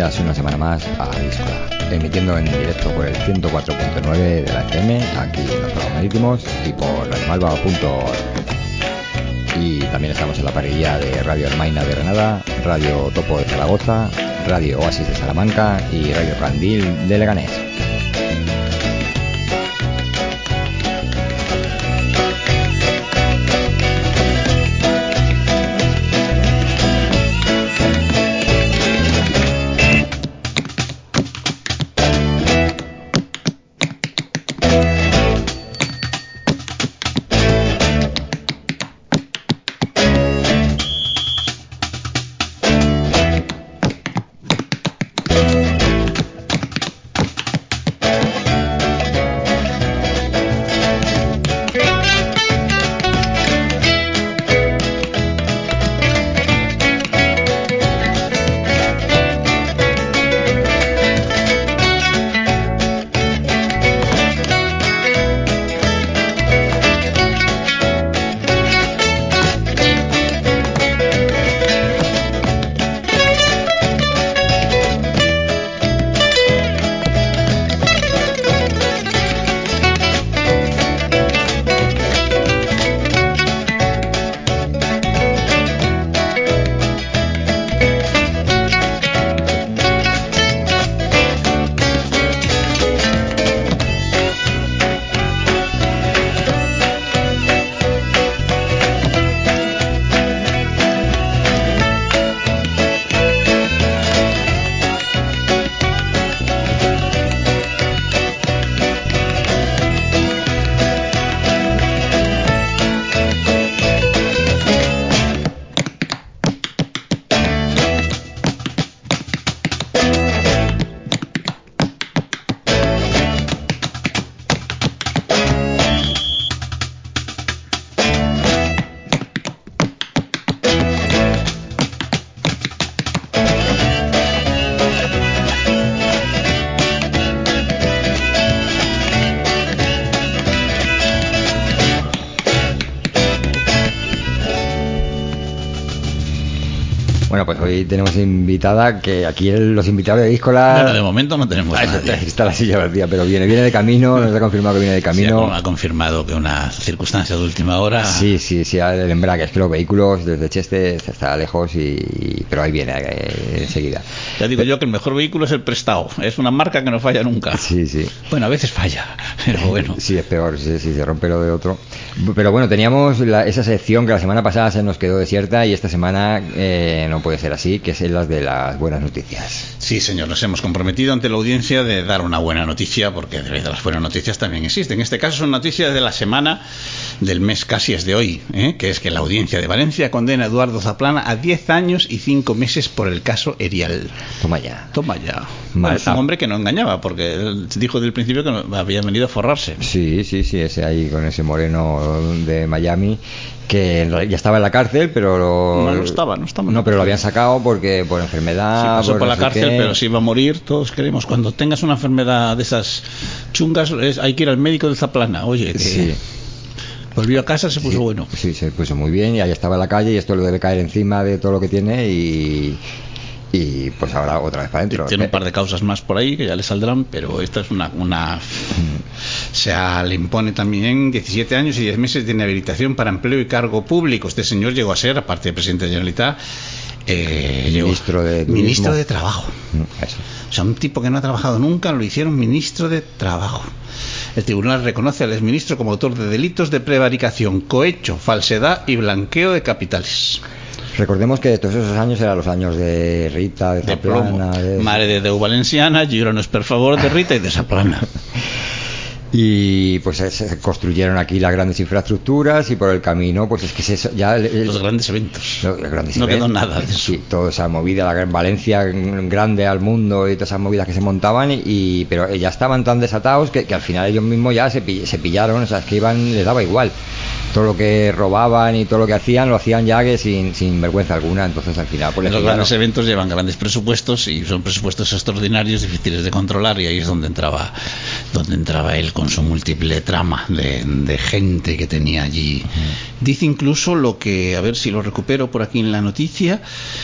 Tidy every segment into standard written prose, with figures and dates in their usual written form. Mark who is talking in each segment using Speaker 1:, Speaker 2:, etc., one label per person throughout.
Speaker 1: bienvenidas una semana más a Díscola, emitiendo en directo por el 104.9 de la FM, aquí en los Pagos Marítimos, y por radiomalva.org. Y también estamos en la parrilla de Radio Hermaina de Granada, Radio Topo de Zaragoza, Radio Oasis de Salamanca y Radio Candil de Leganés. Bueno, pues hoy tenemos invitada, que aquí los invitados de Díscola...
Speaker 2: Bueno, de momento no tenemos a nadie.
Speaker 1: Está la silla vacía, pero viene de camino, nos ha confirmado que viene de camino.
Speaker 2: Sí, ha confirmado que una circunstancia de última hora...
Speaker 1: Sí, el embrague, es que los vehículos desde Cheste está lejos, pero ahí viene enseguida.
Speaker 2: Ya digo yo que el mejor vehículo es el prestado, es una marca que no falla nunca.
Speaker 1: Sí.
Speaker 2: Bueno, a veces falla, pero bueno.
Speaker 1: Sí, es peor, si se rompe lo de otro. Pero bueno, teníamos esa sección que la semana pasada se nos quedó desierta y esta semana no puede ser así, que es las de las buenas noticias.
Speaker 2: Sí, señor, nos hemos comprometido ante la audiencia de dar una buena noticia, porque de verdad las buenas noticias también existen. En este caso son noticias de la semana, del mes casi es de hoy, que es que la audiencia de Valencia condena a Eduardo Zaplana a 10 años y 5 meses por el caso Erial.
Speaker 1: Toma ya.
Speaker 2: Bueno, es un hombre que no engañaba, porque él dijo desde el principio que no, había venido a forrarse.
Speaker 1: Sí, ese ahí con ese moreno de Miami, que ya estaba en la cárcel, pero
Speaker 2: no estaba.
Speaker 1: No, pero lo habían sacado porque por enfermedad.
Speaker 2: Sí, pasó por la cárcel, pero se iba a morir. Todos queremos, cuando tengas una enfermedad de esas chungas, hay que ir al médico de Zaplana. Oye, que
Speaker 1: sí.
Speaker 2: Volvió a casa, se puso bueno.
Speaker 1: Sí, se puso muy bien y ahí estaba en la calle y esto le debe caer encima de todo lo que tiene y pues ahora otra vez para adentro.
Speaker 2: Tiene un par de causas más por ahí que ya le saldrán, pero esta es una le impone también 17 años y 10 meses de inhabilitación para empleo y cargo público. Este señor llegó a ser, aparte de presidente de la Generalitat, ministro de Trabajo.
Speaker 1: Eso.
Speaker 2: O sea, un tipo que no ha trabajado nunca lo hicieron ministro de Trabajo. El tribunal reconoce al exministro como autor de delitos de prevaricación, cohecho, falsedad y blanqueo de capitales.
Speaker 1: Recordemos que todos esos años eran los años de Rita, de Zaplana,
Speaker 2: Mare de Déu Valenciana, Girona per favor, de Rita y de Zaplana.
Speaker 1: Y pues se construyeron aquí las grandes infraestructuras y por el camino pues es que
Speaker 2: los grandes eventos no quedó nada de eso.
Speaker 1: Sí, toda esa movida, la gran Valencia grande al mundo y todas esas movidas que se montaban pero ya estaban tan desatados que al final ellos mismos ya se pillaron, o sea, es que les daba igual. Todo lo que robaban y todo lo que hacían, lo hacían ya que sin vergüenza alguna. Entonces al final pues
Speaker 2: los grandes eventos llevan grandes presupuestos y son presupuestos extraordinarios, difíciles de controlar, y ahí es donde entraba él con su múltiple trama de gente que tenía allí. Dice incluso lo que, a ver si lo recupero por aquí en la noticia,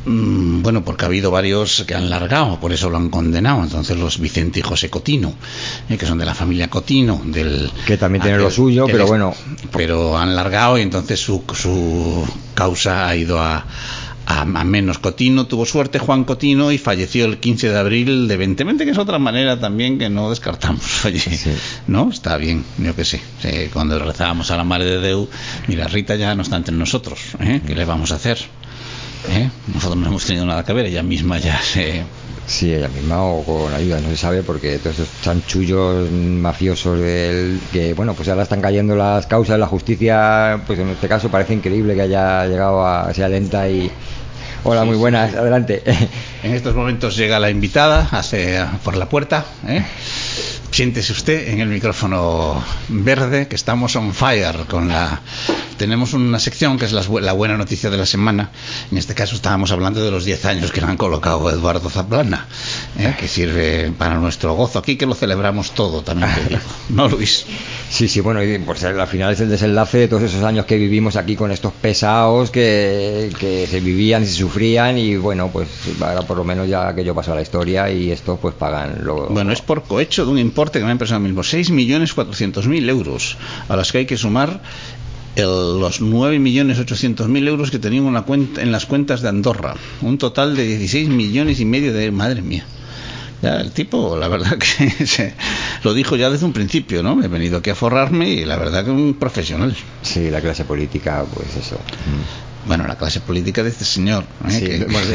Speaker 2: Bueno, porque ha habido varios que han largado, por eso lo han condenado. Entonces los Vicente y José Cotino, que son de la familia Cotino,
Speaker 1: que también tienen lo suyo, pero bueno,
Speaker 2: pero han largado y entonces su causa ha ido a menos. Cotino tuvo suerte, Juan Cotino, y falleció el 15 de abril de 2020, que es otra manera también que no descartamos. Oye, sí. ¿No? Está bien, yo que sé. Cuando rezábamos a la Madre de Déu, mira, Rita ya no está entre nosotros, ¿qué le vamos a hacer? Nosotros no hemos tenido nada que ver, ella misma ya se...
Speaker 1: Sí, ella misma o con ayuda, no se sabe, porque todos estos chanchullos mafiosos que, bueno, pues ahora están cayendo las causas, la justicia, pues en este caso parece increíble que haya llegado a sea lenta y... Hola, muy buenas, adelante.
Speaker 2: En estos momentos llega la invitada, por la puerta, Siéntese usted en el micrófono verde, que estamos on fire tenemos una sección que es la buena noticia de la semana. En este caso estábamos hablando de los 10 años que le han colocado a Eduardo Zaplana, que sirve para nuestro gozo aquí, que lo celebramos todo, también te digo, ¿no, Luis?
Speaker 1: Sí, bueno, y pues al final es el desenlace de todos esos años que vivimos aquí con estos pesados que se vivían y se sufrían, y bueno, pues ahora por lo menos ya aquello pasó a la historia y estos pues pagan lo...
Speaker 2: Bueno, es por cohecho de un importe que me ha impresionado mismo, 6.400.000 euros, a los que hay que sumar los 9.800.000 euros que tenían una cuenta en las cuentas de Andorra, un total de 16 millones y medio de... Madre mía. Ya, el tipo, la verdad que lo dijo ya desde un principio, ¿no? He venido aquí a forrarme, y la verdad que un profesional.
Speaker 1: Sí, la clase política, pues eso.
Speaker 2: Bueno, la clase política de este señor,
Speaker 1: sí,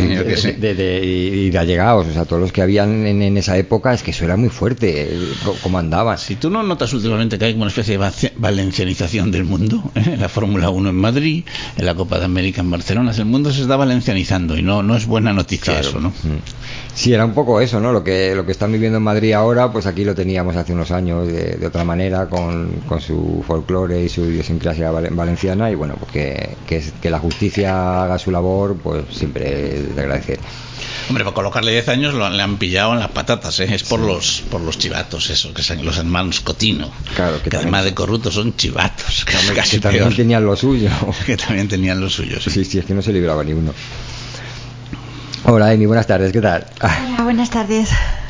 Speaker 1: y de allegados, o sea, todos los que habían en esa época, es que eso era muy fuerte, como andaban.
Speaker 2: Si tú no notas últimamente que hay una especie de valencianización del mundo, en la Fórmula 1 en Madrid, en la Copa de América en Barcelona, el mundo se está valencianizando, y no es buena noticia, claro. Eso, ¿no?
Speaker 1: Sí, era un poco eso, ¿no? Lo que están viviendo en Madrid ahora, pues aquí lo teníamos hace unos años de otra manera, con su folclore y su idiosincrasia valenciana, y bueno, pues que la justicia haga su labor, pues siempre de agradecer.
Speaker 2: Hombre, para colocarle 10 años le han pillado en las patatas, es por los chivatos, eso, que son los hermanos Cotino,
Speaker 1: claro,
Speaker 2: que además de corruptos son chivatos,
Speaker 1: que también tenían lo suyo.
Speaker 2: Que también tenían lo suyo, sí.
Speaker 1: Sí, es que no se libraba ni uno. Hola, Amy, buenas tardes, ¿qué tal?
Speaker 3: Hola, buenas tardes.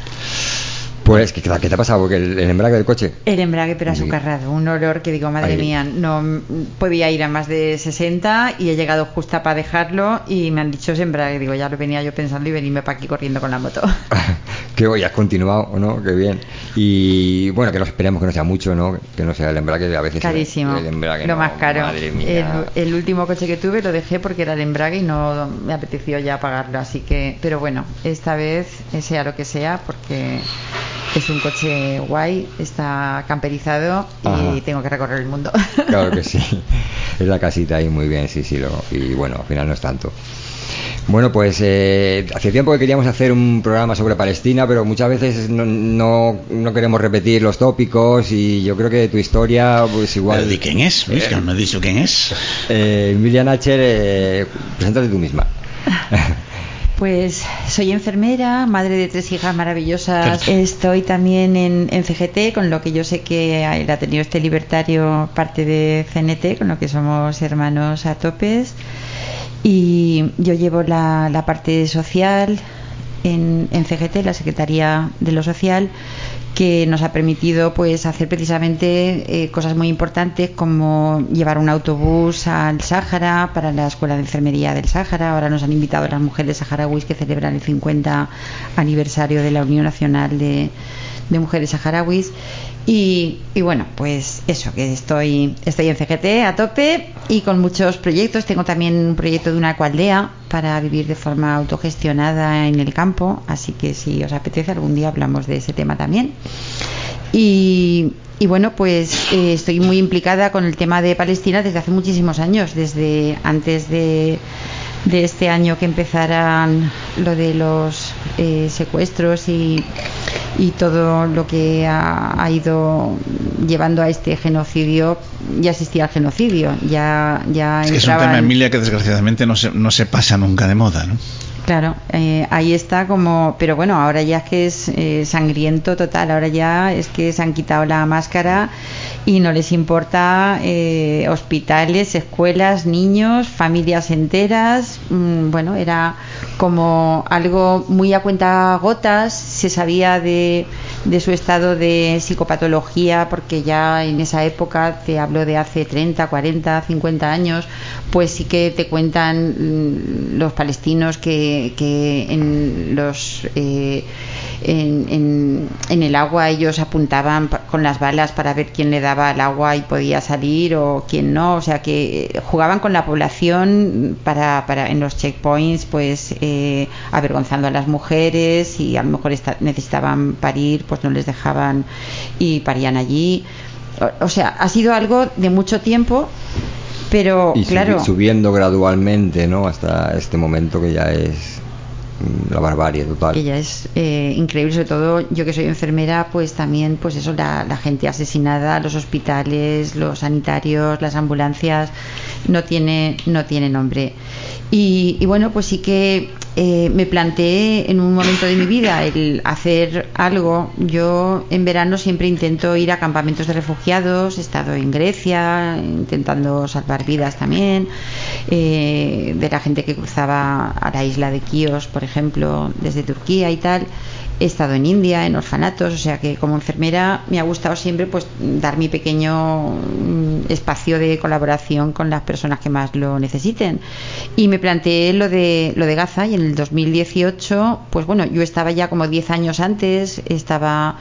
Speaker 1: Pues, ¿qué te ha pasado? Porque el embrague del coche...
Speaker 3: El embrague, pero azucarrado, un olor que digo, madre mía, no podía ir a más de 60 y he llegado justa para dejarlo y me han dicho ese embrague, digo, ya lo venía yo pensando y venirme para aquí corriendo con la moto.
Speaker 1: Que hoy has continuado, ¿no? Qué bien. Y bueno, que nos esperemos que no sea mucho, ¿no? Que no sea el embrague, a veces...
Speaker 3: Carísimo,
Speaker 1: el embrague,
Speaker 3: lo más caro.
Speaker 1: Madre mía.
Speaker 3: El último coche que tuve lo dejé porque era el embrague y no me apeteció ya pagarlo, así que... Pero bueno, esta vez, sea lo que sea, porque... Es un coche guay, está camperizado y Ajá. Tengo que recorrer el mundo.
Speaker 1: Claro que sí, es la casita ahí muy bien, sí, y bueno, al final no es tanto. Bueno, pues hace tiempo que queríamos hacer un programa sobre Palestina, pero muchas veces no queremos repetir los tópicos, y yo creo que tu historia, pues igual...
Speaker 2: ¿De quién es? Luis, que no me has dicho quién es.
Speaker 1: Miriam Acher, preséntate tú misma.
Speaker 3: Pues soy enfermera, madre de 3 hijas maravillosas. Estoy también en CGT, con lo que yo sé que el Ateneo Este Libertario parte de CNT, con lo que somos hermanos a topes. Y yo llevo la parte social en CGT, la Secretaría de lo Social, que nos ha permitido pues hacer precisamente cosas muy importantes, como llevar un autobús al Sáhara para la Escuela de Enfermería del Sáhara. Ahora nos han invitado a las mujeres saharauis que celebran el 50 aniversario de la Unión Nacional de Mujeres Saharauis. Y bueno, pues eso, que estoy en CGT a tope y con muchos proyectos. Tengo también un proyecto de una ecoaldea para vivir de forma autogestionada en el campo, así que si os apetece algún día hablamos de ese tema también. Y bueno, pues estoy muy implicada con el tema de Palestina desde hace muchísimos años, desde antes de este año que empezaran lo de los secuestros y todo lo que ha ido llevando a este genocidio. Ya existía el genocidio, ya
Speaker 2: es que es un tema, Emilia, que desgraciadamente no se pasa nunca de moda, ¿no?
Speaker 3: Claro, ahí está como... Pero bueno, ahora ya es que es sangriento total. Ahora ya es que se han quitado la máscara y no les importa hospitales, escuelas, niños, familias enteras. Bueno, era como algo muy a cuentagotas. Se sabía de su estado de psicopatología, porque ya en esa época, te hablo de hace 30, 40, 50 años, pues sí que te cuentan los palestinos que en los en el agua ellos apuntaban con las balas para ver quién le daba al agua y podía salir o quién no, o sea que jugaban con la población para en los checkpoints, pues avergonzando a las mujeres, y a lo mejor necesitaban parir, pues no les dejaban y parían allí. O sea, ha sido algo de mucho tiempo, pero
Speaker 1: y
Speaker 3: claro,
Speaker 1: subiendo gradualmente, ¿no? Hasta este momento que ya es la barbarie total.
Speaker 3: Que ya es increíble, sobre todo yo que soy enfermera, pues también, pues eso, la gente asesinada, los hospitales, los sanitarios, las ambulancias, no tiene nombre. Y bueno, pues sí que me planteé en un momento de mi vida el hacer algo. Yo en verano siempre intento ir a campamentos de refugiados, he estado en Grecia intentando salvar vidas también, de la gente que cruzaba a la isla de Quíos, por ejemplo, desde Turquía y tal. He estado en India, en orfanatos, o sea que como enfermera me ha gustado siempre pues dar mi pequeño espacio de colaboración con las personas que más lo necesiten. Y me planteé lo de Gaza, y en el 2018, pues bueno, yo estaba ya como 10 años antes, estaba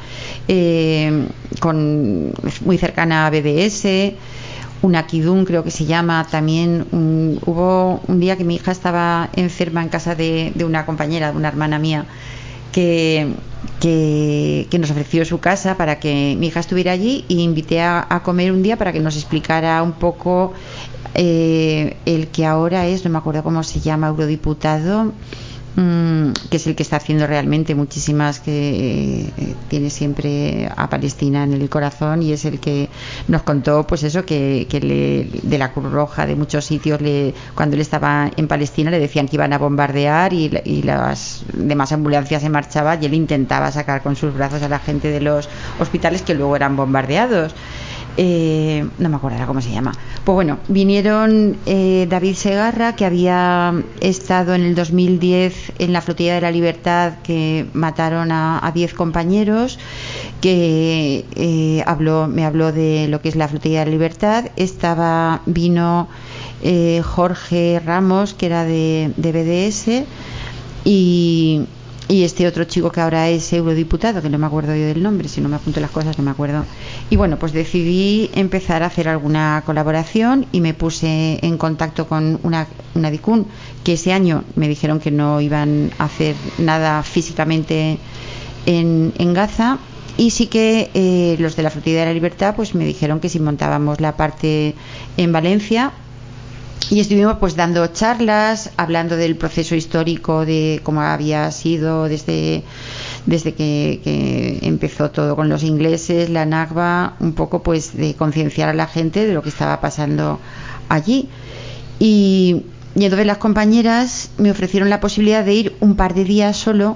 Speaker 3: muy cercana a BDS, una Kidun creo que se llama también. Hubo un día que mi hija estaba enferma en casa de una compañera, de una hermana mía, que nos ofreció su casa para que mi hija estuviera allí, y invité a comer un día para que nos explicara un poco el que ahora es, no me acuerdo cómo se llama, eurodiputado, que es el que está haciendo realmente muchísimas, que tiene siempre a Palestina en el corazón, y es el que nos contó pues eso, que de la Cruz Roja, de muchos sitios, cuando él estaba en Palestina le decían que iban a bombardear, y las demás ambulancias se marchaban, y él intentaba sacar con sus brazos a la gente de los hospitales que luego eran bombardeados. No me acuerdo cómo se llama. Pues bueno, vinieron David Segarra, que había estado en el 2010 en la Flotilla de la Libertad, que mataron a 10 compañeros, que me habló de lo que es la Flotilla de la Libertad. Vino Jorge Ramos, que era de BDS, y este otro chico que ahora es eurodiputado, que no me acuerdo yo del nombre, si no me apunto las cosas no me acuerdo. Y bueno, pues decidí empezar a hacer alguna colaboración, y me puse en contacto con una DICUN, que ese año me dijeron que no iban a hacer nada físicamente en Gaza, y sí que los de la Flotilla de la Libertad pues me dijeron que si montábamos la parte en Valencia. Y estuvimos pues dando charlas, hablando del proceso histórico, de cómo había sido desde que empezó todo con los ingleses, la Nakba, un poco pues de concienciar a la gente de lo que estaba pasando allí. Y entonces las compañeras me ofrecieron la posibilidad de ir un par de días solo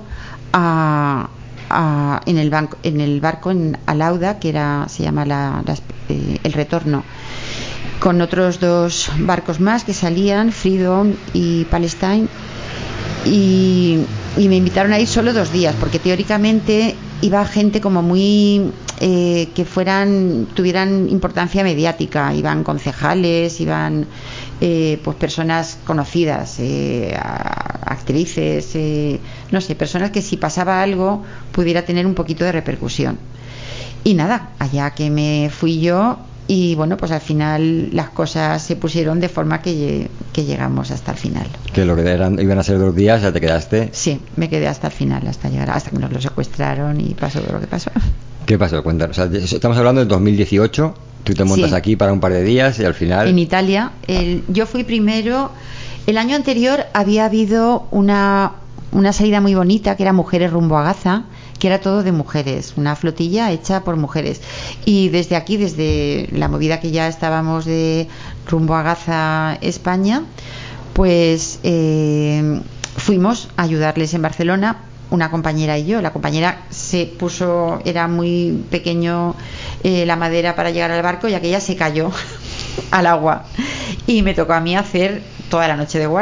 Speaker 3: en el barco en Alauda, que se llama el Retorno, con otros 2 barcos más que salían, Freedom y Palestine, y me invitaron a ir solo 2 días, porque teóricamente iba gente como muy que tuvieran importancia mediática, iban concejales, iban pues personas conocidas, actrices, no sé, personas que si pasaba algo pudiera tener un poquito de repercusión. Y nada, allá que me fui yo. Y bueno, pues al final las cosas se pusieron de forma que llegamos hasta el final.
Speaker 1: Que lo que iban a ser 2 días, ya te quedaste.
Speaker 3: Sí, me quedé hasta el final, hasta que nos lo secuestraron y pasó lo que pasó.
Speaker 1: ¿Qué pasó? Cuéntanos. O sea, estamos hablando del 2018. Tú te montas aquí para un par de días y al final.
Speaker 3: En Italia. Yo fui primero. El año anterior había habido una salida muy bonita, que era Mujeres rumbo a Gaza, que era todo de mujeres, una flotilla hecha por mujeres. Y desde aquí, desde la movida que ya estábamos de rumbo a Gaza, España, pues fuimos a ayudarles en Barcelona, una compañera y yo. La compañera era muy pequeño la madera para llegar al barco, y aquella se cayó al agua, y me tocó a mí hacer toda la noche de guardia.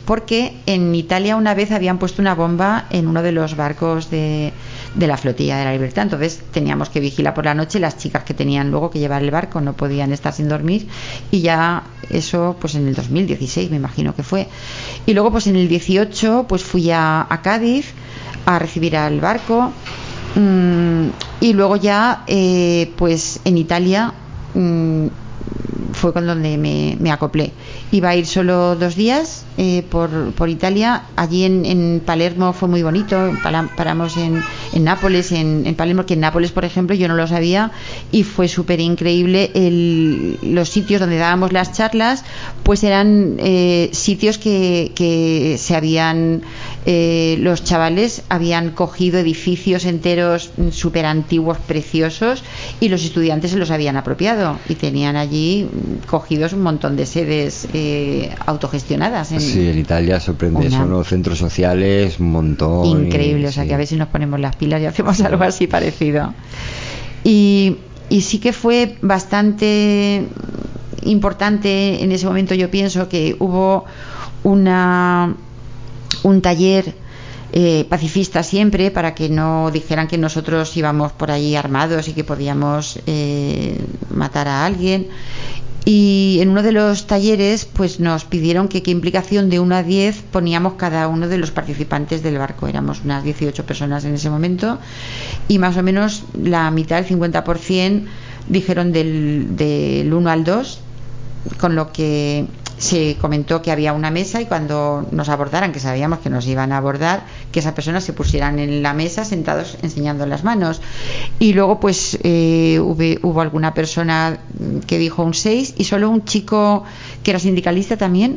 Speaker 3: porque en Italia una vez habían puesto una bomba en uno de los barcos de la flotilla de la Libertad. Entonces teníamos que vigilar por la noche. Las chicas que tenían luego que llevar el barco no podían estar sin dormir, y ya eso pues en el 2016 me imagino que fue. Y luego pues en el 18 pues fui a Cádiz a recibir al barco, y luego ya pues en Italia fue con donde me acoplé. Iba a ir solo 2 días por Italia. Allí en Palermo fue muy bonito. Paramos en Nápoles, en Palermo, que en Nápoles, por ejemplo, yo no lo sabía, y fue súper increíble. Los sitios donde dábamos las charlas pues eran sitios que se habían los chavales habían cogido edificios enteros súper antiguos, preciosos, y los estudiantes se los habían apropiado y tenían allí cogidos un montón de sedes autogestionadas.
Speaker 1: Sí, en Italia sorprende eso, los centros sociales, un montón.
Speaker 3: Increíble, o sea, que a ver si nos ponemos las pilas y hacemos algo así parecido. Y sí que fue bastante importante en ese momento. Yo pienso que hubo un taller pacifista siempre, para que no dijeran que nosotros íbamos por ahí armados y que podíamos matar a alguien. Y en uno de los talleres pues nos pidieron que qué implicación de 1 a 10 poníamos cada uno de los participantes del barco. Éramos unas 18 personas en ese momento, y más o menos la mitad, el 50%, dijeron del 1 al 2, con lo que se comentó que había una mesa, y cuando nos abordaran, que sabíamos que nos iban a abordar, que esas personas se pusieran en la mesa sentados enseñando las manos. Y luego pues hubo alguna persona que dijo un 6, y solo un chico que era sindicalista también,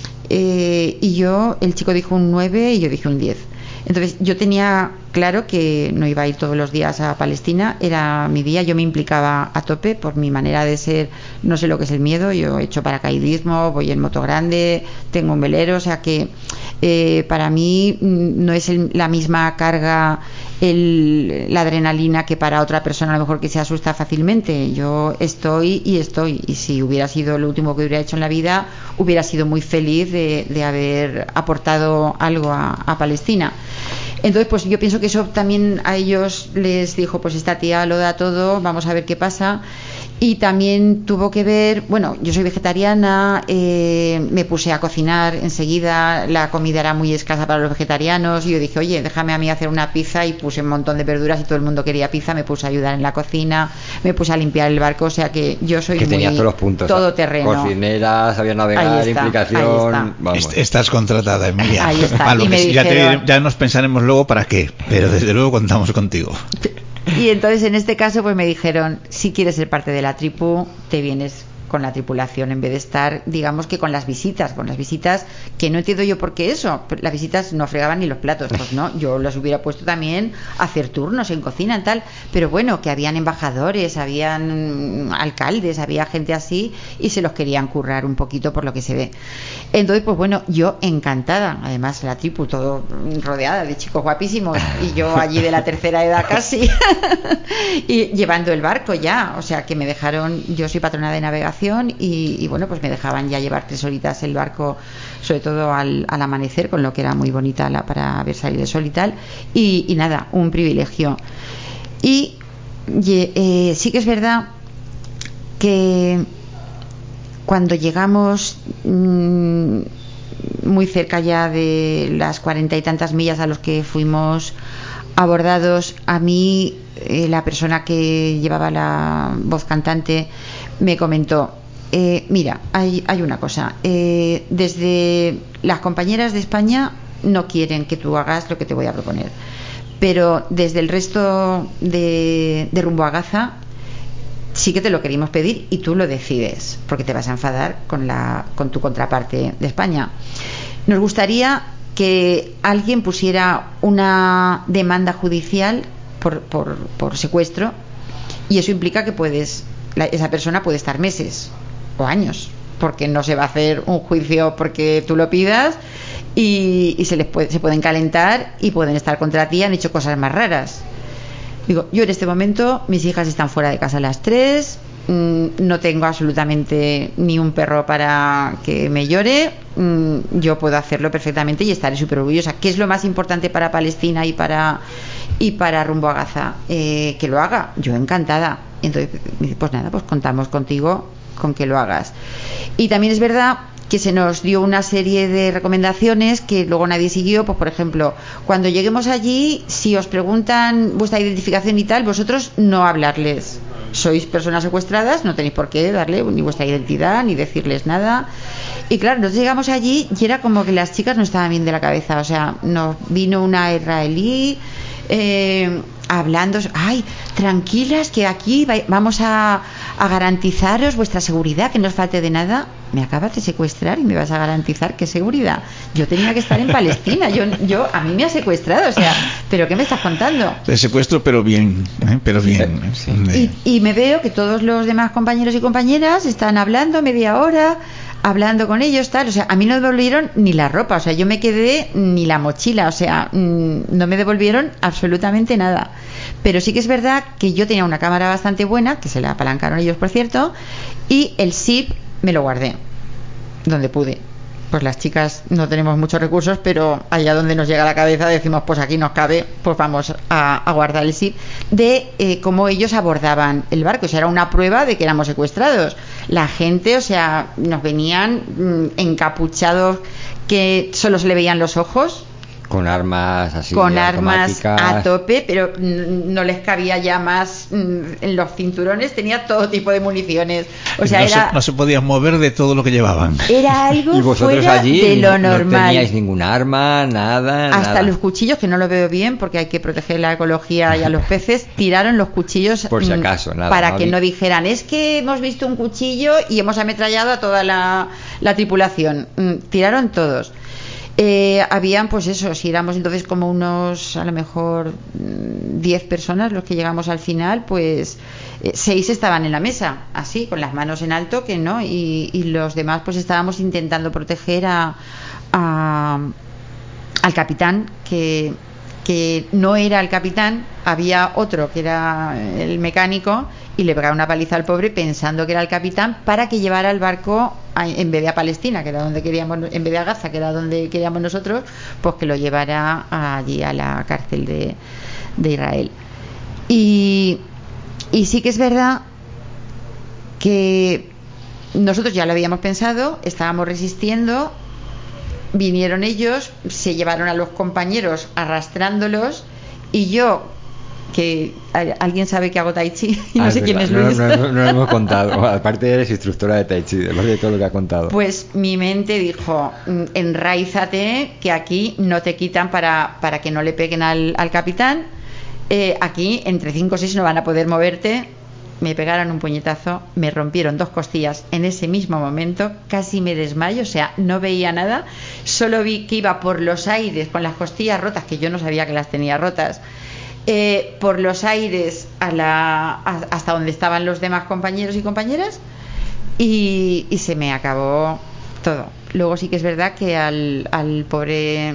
Speaker 3: y el chico dijo un 9 y yo dije un 10. Entonces yo tenía claro que no iba a ir todos los días a Palestina, era mi día. Yo me implicaba a tope por mi manera de ser. No sé lo que es el miedo, yo he hecho paracaidismo, voy en moto grande, tengo un velero, o sea que para mí no es la misma carga la adrenalina que para otra persona, a lo mejor, que se asusta fácilmente. Yo estoy, y si hubiera sido lo último que hubiera hecho en la vida, hubiera sido muy feliz de haber aportado algo a Palestina. Entonces pues yo pienso que eso también a ellos les dijo, pues esta tía lo da todo, vamos a ver qué pasa. Y también tuvo que ver, bueno, yo soy vegetariana, me puse a cocinar enseguida. La comida era muy escasa para los vegetarianos, y yo dije, oye, déjame a mí hacer una pizza, y puse un montón de verduras y todo el mundo quería pizza. Me puse a ayudar en la cocina, me puse a limpiar el barco, o sea que yo soy
Speaker 1: que tenías todos los puntos,
Speaker 3: todoterreno.
Speaker 1: Cocinera, sabías navegar, implicación.
Speaker 2: Vamos. Estás contratada, Emilia.
Speaker 3: Ahí está.
Speaker 2: Vale,
Speaker 3: y me dijeron,
Speaker 2: ya nos pensaremos luego para qué, pero desde luego contamos contigo.
Speaker 3: Y entonces en este caso pues me dijeron, si quieres ser parte de la tripu, te vienes con la tripulación, en vez de estar, digamos, que con las visitas, que no entiendo yo por qué eso. Las visitas no fregaban ni los platos, pues no, yo los hubiera puesto también a hacer turnos en cocina y tal, pero bueno, que habían embajadores, habían alcaldes, había gente así, y se los querían currar un poquito por lo que se ve. Entonces pues bueno, yo encantada, además la tripu todo rodeada de chicos guapísimos, y yo allí de la tercera edad casi y llevando el barco ya, o sea que me dejaron, yo soy patrona de navegación, y bueno, pues me dejaban ya llevar 3 horitas el barco, sobre todo al amanecer, con lo que era muy bonita para ver salir el sol y tal, y nada, un privilegio. Y sí que es verdad que cuando llegamos muy cerca ya de las 40 y tantas millas a los que fuimos abordados, a mí la persona que llevaba la voz cantante me comentó, mira, hay una cosa, desde las compañeras de España no quieren que tú hagas lo que te voy a proponer, pero desde el resto de Rumbo a Gaza sí que te lo queríamos pedir, y tú lo decides, porque te vas a enfadar con tu contraparte de España. Nos gustaría que alguien pusiera una demanda judicial por secuestro, y eso implica que esa persona puede estar meses o años, porque no se va a hacer un juicio porque tú lo pidas, y se pueden calentar y pueden estar contra ti, han hecho cosas más raras. Digo, yo en este momento mis hijas están fuera de casa a las 3, no tengo absolutamente ni un perro para que me llore, yo puedo hacerlo perfectamente y estaré súper orgullosa. ¿Qué es lo más importante para Palestina y para Rumbo a Gaza? Que lo haga, yo encantada. Entonces me dice, pues nada, pues contamos contigo con que lo hagas. Y también es verdad que se nos dio una serie de recomendaciones que luego nadie siguió. Pues por ejemplo, cuando lleguemos allí, si os preguntan vuestra identificación y tal, vosotros no hablarles. Sois personas secuestradas, no tenéis por qué darle ni vuestra identidad ni decirles nada. Y claro, nosotros llegamos allí y era como que las chicas no estaban bien de la cabeza. O sea, nos vino una israelí hablando, ay, tranquilas, que aquí vamos a garantizaros vuestra seguridad, que no os falte de nada. Me acabas de secuestrar y me vas a garantizar qué seguridad. Yo tenía que estar en Palestina, a mí me ha secuestrado, o sea, ¿pero qué me estás contando?
Speaker 2: De secuestro, pero bien, pero bien.
Speaker 3: Sí. Y me veo que todos los demás compañeros y compañeras están hablando media hora, hablando con ellos, tal, o sea, a mí no me devolvieron ni la ropa, o sea, yo me quedé ni la mochila, o sea, no me devolvieron absolutamente nada. Pero sí que es verdad que yo tenía una cámara bastante buena, que se la apalancaron ellos, por cierto, y el zip me lo guardé donde pude. Pues las chicas no tenemos muchos recursos, pero allá donde nos llega la cabeza decimos, pues aquí nos cabe, pues vamos a guardar el zip de cómo ellos abordaban el barco. O sea, era una prueba de que éramos secuestrados. La gente, o sea, nos venían encapuchados que solo se le veían los ojos,
Speaker 1: con armas así,
Speaker 3: con armas
Speaker 1: automáticas
Speaker 3: a tope, pero no les cabía ya más en los cinturones, tenía todo tipo de municiones, o sea,
Speaker 2: no se podían mover de todo lo que llevaban.
Speaker 3: Era algo
Speaker 1: y vosotros
Speaker 3: fuera
Speaker 1: allí
Speaker 3: de lo normal.
Speaker 1: No teníais ningún arma, nada.
Speaker 3: Hasta los cuchillos, que no lo veo bien porque hay que proteger la ecología y a los peces, tiraron los cuchillos
Speaker 1: por si acaso, nada,
Speaker 3: para que no dijeran, es que hemos visto un cuchillo y hemos ametrallado a toda la tripulación. Tiraron todos. Habían, pues eso, si éramos entonces como unos, a lo mejor 10 personas los que llegamos al final, pues 6 estaban en la mesa, así, con las manos en alto, que no, y los demás pues estábamos intentando proteger al capitán, que no era el capitán, había otro que era el mecánico, y le pegaba una paliza al pobre pensando que era el capitán para que llevara el barco en vez de a Palestina, que era donde queríamos, en vez de a Gaza, que era donde queríamos nosotros, pues que lo llevara allí a la cárcel de Israel. Y sí que es verdad que nosotros ya lo habíamos pensado, estábamos resistiendo, vinieron ellos, se llevaron a los compañeros arrastrándolos, y yo, que alguien sabe que hago tai chi y no sé quién es Luis.
Speaker 1: No lo hemos contado. Aparte eres instructora de tai chi, aparte de todo lo que ha contado.
Speaker 3: Pues mi mente dijo, enraízate, que aquí no te quitan para que no le peguen al capitán. Aquí entre 5 o 6 no van a poder moverte. Me pegaron un puñetazo, me rompieron 2 costillas en ese mismo momento, casi me desmayo, o sea, no veía nada, solo vi que iba por los aires con las costillas rotas, que yo no sabía que las tenía rotas, por los aires hasta donde estaban los demás compañeros y compañeras, y se me acabó todo. Luego sí que es verdad que al pobre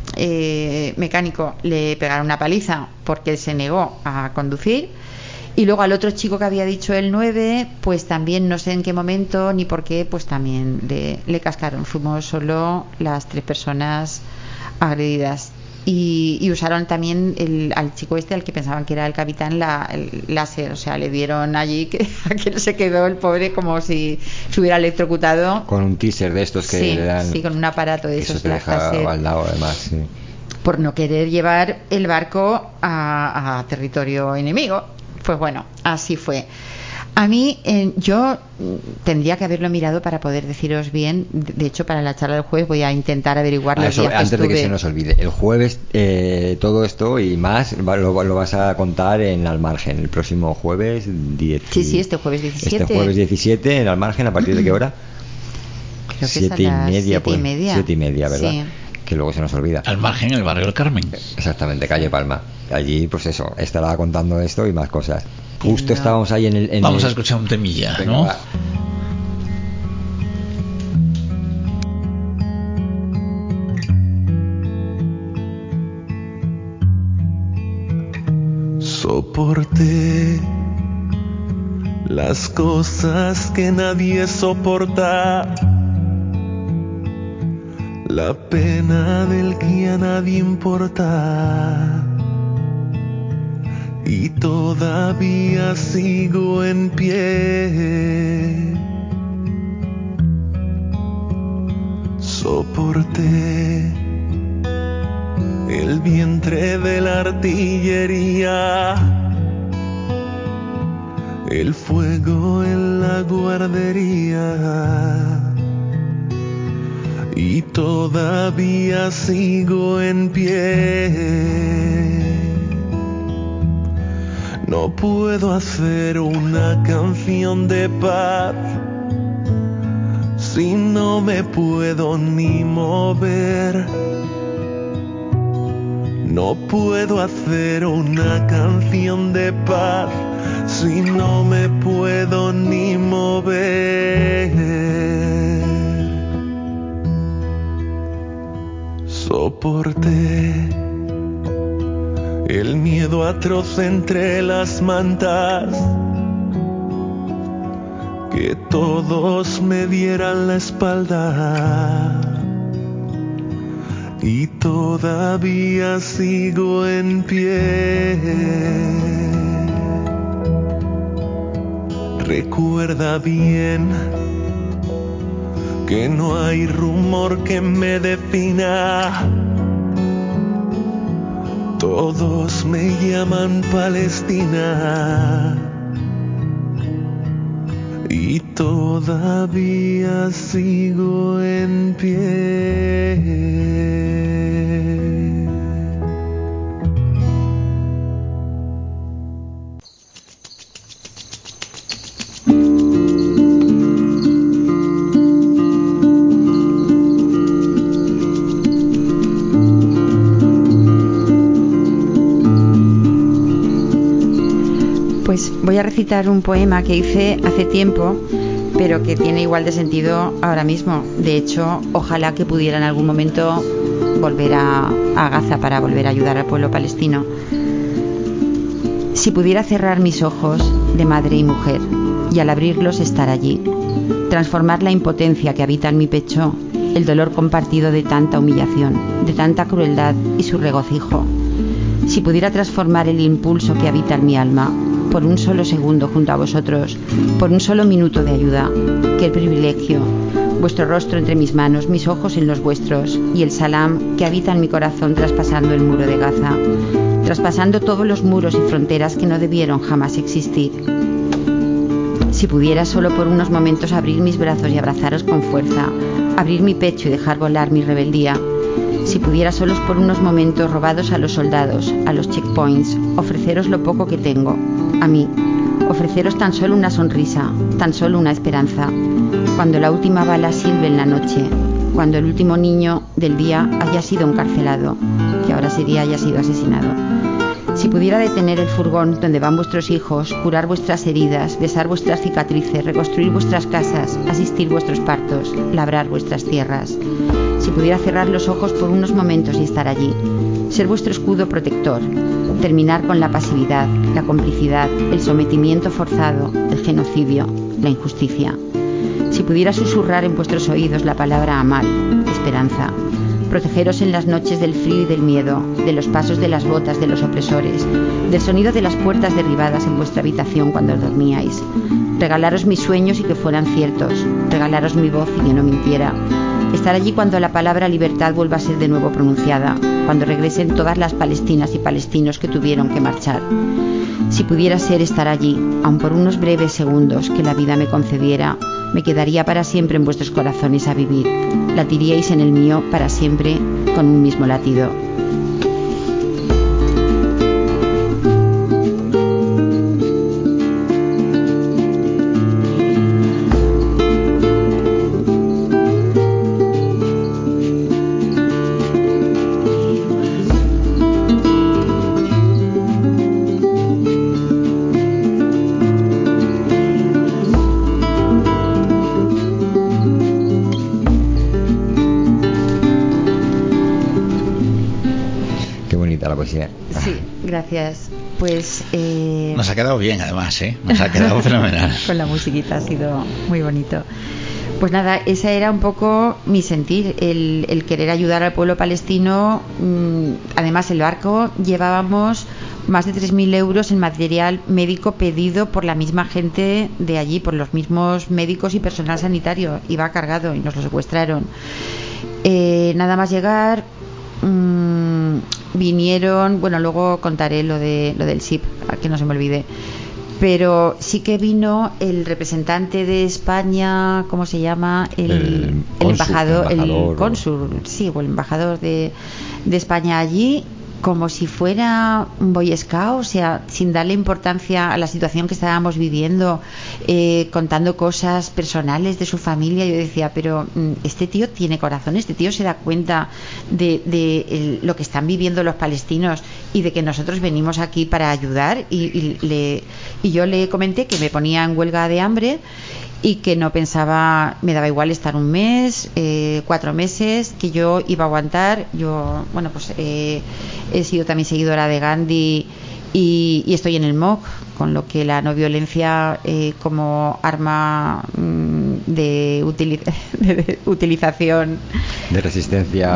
Speaker 3: mecánico le pegaron una paliza porque él se negó a conducir, y luego al otro chico que había dicho el 9, pues también no sé en qué momento ni por qué, pues también le cascaron. Fuimos solo las 3 personas agredidas. Y usaron también al chico al que pensaban que era el capitán, el láser, o sea, le dieron allí que se quedó el pobre como si se hubiera electrocutado.
Speaker 1: Con un teaser de estos que le dan.
Speaker 3: Sí, con un aparato de esos.
Speaker 1: Eso te deja al lado, además, sí.
Speaker 3: Por no querer llevar el barco a territorio enemigo. Pues bueno, así fue. A mí, yo tendría que haberlo mirado para poder deciros bien. De hecho, para la charla del jueves voy a intentar averiguar los días que
Speaker 1: antes
Speaker 3: estuve.
Speaker 1: de que se nos olvide, el jueves todo esto y más lo vas a contar en Al Margen, el próximo jueves 10.
Speaker 3: Sí, este jueves 17.
Speaker 1: Este jueves 17 en Al Margen, ¿a partir de qué hora?
Speaker 3: Creo que
Speaker 1: 7:30,
Speaker 3: pues.
Speaker 1: 7:30, ¿verdad?
Speaker 3: Sí.
Speaker 1: Que luego se nos olvida.
Speaker 2: Al Margen, en el barrio del Carmen.
Speaker 1: Exactamente, calle Palma. Allí, pues eso, estará contando esto y más cosas. Justo estábamos ahí en el...
Speaker 2: Vamos a escuchar un temilla,
Speaker 1: venga,
Speaker 2: ¿no?
Speaker 1: Va.
Speaker 4: Soporté las cosas que nadie soporta, la pena del que a nadie importa, y todavía sigo en pie. Soporté el vientre de la artillería, el fuego en la guardería, y todavía sigo en pie. No puedo hacer una canción de paz si no me puedo ni mover. No puedo hacer una canción de paz si no me puedo ni mover. Soporté el miedo atroz entre las mantas, que todos me dieran la espalda, y todavía sigo en pie. Recuerda bien que no hay rumor que me defina. Todos me llaman Palestina, y todavía sigo en pie.
Speaker 3: Pues voy a recitar un poema que hice hace tiempo, pero que tiene igual de sentido ahora mismo. De hecho, ojalá que pudiera en algún momento volver a Gaza para volver a ayudar al pueblo palestino. Si pudiera cerrar mis ojos de madre y mujer, y al abrirlos estar allí, transformar la impotencia que habita en mi pecho, el dolor compartido de tanta humillación, de tanta crueldad y su regocijo. Si pudiera transformar el impulso que habita en mi alma, por un solo segundo junto a vosotros, por un solo minuto de ayuda, qué privilegio, vuestro rostro entre mis manos, mis ojos en los vuestros, y el salam que habita en mi corazón traspasando el muro de Gaza, traspasando todos los muros y fronteras que no debieron jamás existir. Si pudiera solo por unos momentos abrir mis brazos y abrazaros con fuerza, abrir mi pecho y dejar volar mi rebeldía. Si pudiera solos por unos momentos, robados a los soldados, a los checkpoints, ofreceros lo poco que tengo, a mí, ofreceros tan solo una sonrisa, tan solo una esperanza, cuando la última bala silbe en la noche, cuando el último niño del día haya sido encarcelado, que ahora sería haya sido asesinado. Si pudiera detener el furgón donde van vuestros hijos, curar vuestras heridas, besar vuestras cicatrices, reconstruir vuestras casas, asistir vuestros partos, labrar vuestras tierras. Si pudiera cerrar los ojos por unos momentos y estar allí, ser vuestro escudo protector, terminar con la pasividad, la complicidad, el sometimiento forzado, el genocidio, la injusticia. Si pudiera susurrar en vuestros oídos la palabra amal, esperanza, protegeros en las noches del frío y del miedo, de los pasos de las botas de los opresores, del sonido de las puertas derribadas en vuestra habitación cuando dormíais, regalaros mis sueños y que fueran ciertos, regalaros mi voz y que no mintiera, estar allí cuando la palabra libertad vuelva a ser de nuevo pronunciada, cuando regresen todas las palestinas y palestinos que tuvieron que marchar. Si pudiera ser estar allí, aun por unos breves segundos que la vida me concediera, me quedaría para siempre en vuestros corazones a vivir. Latiríais en el mío para siempre con un mismo latido. gracias. Pues
Speaker 2: nos ha quedado bien, además, nos ha quedado fenomenal.
Speaker 3: Con la musiquita ha sido muy bonito. Pues nada, esa era un poco mi sentir, el querer ayudar al pueblo palestino. Además, el barco llevábamos más de 3.000 euros en material médico pedido por la misma gente de allí, por los mismos médicos y personal sanitario. Iba cargado y nos lo secuestraron. Nada más llegar, vinieron, bueno, luego contaré lo del SIP, que no se me olvide. Pero sí que vino el representante de España, ¿cómo se llama? El embajador, el cónsul, sí, o el embajador de España allí, como si fuera un Boy Scout, o sea, sin darle importancia a la situación que estábamos viviendo, contando cosas personales de su familia. Yo decía, pero este tío tiene corazón, este tío se da cuenta de lo que están viviendo los palestinos y de que nosotros venimos aquí para ayudar. Y yo le comenté que me ponía en huelga de hambre y que no pensaba, me daba igual estar un mes, 4 meses, que yo iba a aguantar. Yo, bueno, pues he sido también seguidora de Gandhi y estoy en el MOC, con lo que la no violencia como arma de utilización
Speaker 1: de resistencia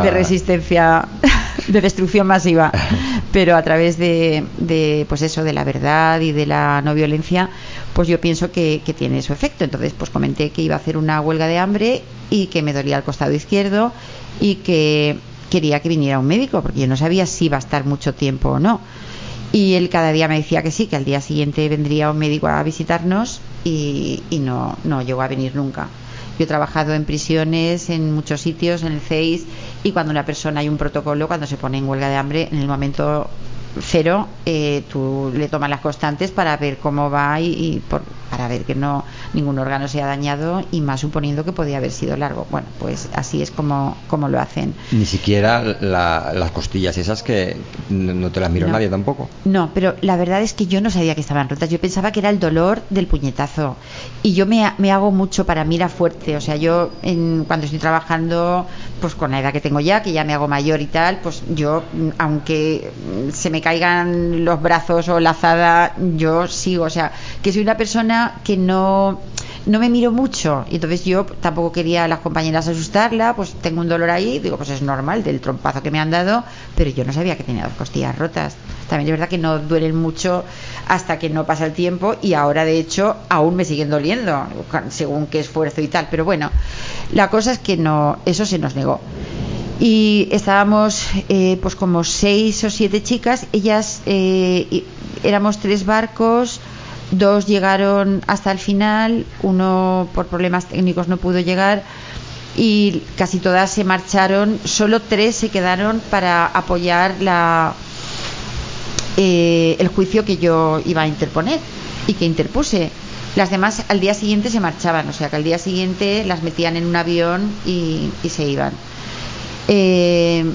Speaker 3: de destrucción masiva, pero a través de pues eso, de la verdad y de la no violencia, pues yo pienso que tiene su efecto. Entonces pues comenté que iba a hacer una huelga de hambre y que me dolía el costado izquierdo y que quería que viniera un médico, porque yo no sabía si iba a estar mucho tiempo o no. Y él cada día me decía que sí, que al día siguiente vendría un médico a visitarnos y no llegó a venir nunca. Yo he trabajado en prisiones, en muchos sitios, en el CEIS, y cuando una persona, hay un protocolo, cuando se pone en huelga de hambre, en el momento cero, tú le tomas las constantes para ver cómo va para ver que ningún órgano se ha dañado, y más suponiendo que podía haber sido largo. Bueno, pues así es como lo hacen.
Speaker 1: Ni siquiera las costillas esas, que no te las miró nadie tampoco.
Speaker 3: No, pero la verdad es que yo no sabía que estaban rotas. Yo pensaba que era el dolor del puñetazo, y yo me hago mucho para mira fuerte. O sea, yo cuando estoy trabajando, pues con la edad que tengo ya, que ya me hago mayor y tal, pues yo, aunque se me caigan los brazos o la azada, yo sigo. O sea, que soy una persona que no me miro mucho, y entonces yo tampoco quería a las compañeras asustarla. Pues tengo un dolor ahí, digo, pues es normal del trompazo que me han dado, pero yo no sabía que tenía 2 costillas rotas. También es verdad que no duelen mucho hasta que no pasa el tiempo, y ahora de hecho aún me siguen doliendo según qué esfuerzo y tal, pero bueno, la cosa es que no, eso se nos negó. Y estábamos pues como 6 o 7 chicas. Ellas éramos 3 barcos, 2 llegaron hasta el final, 1 por problemas técnicos no pudo llegar, y casi todas se marcharon. Solo 3 se quedaron para apoyar el juicio que yo iba a interponer y que interpuse. Las demás al día siguiente se marchaban, o sea que al día siguiente las metían en un avión y se iban. El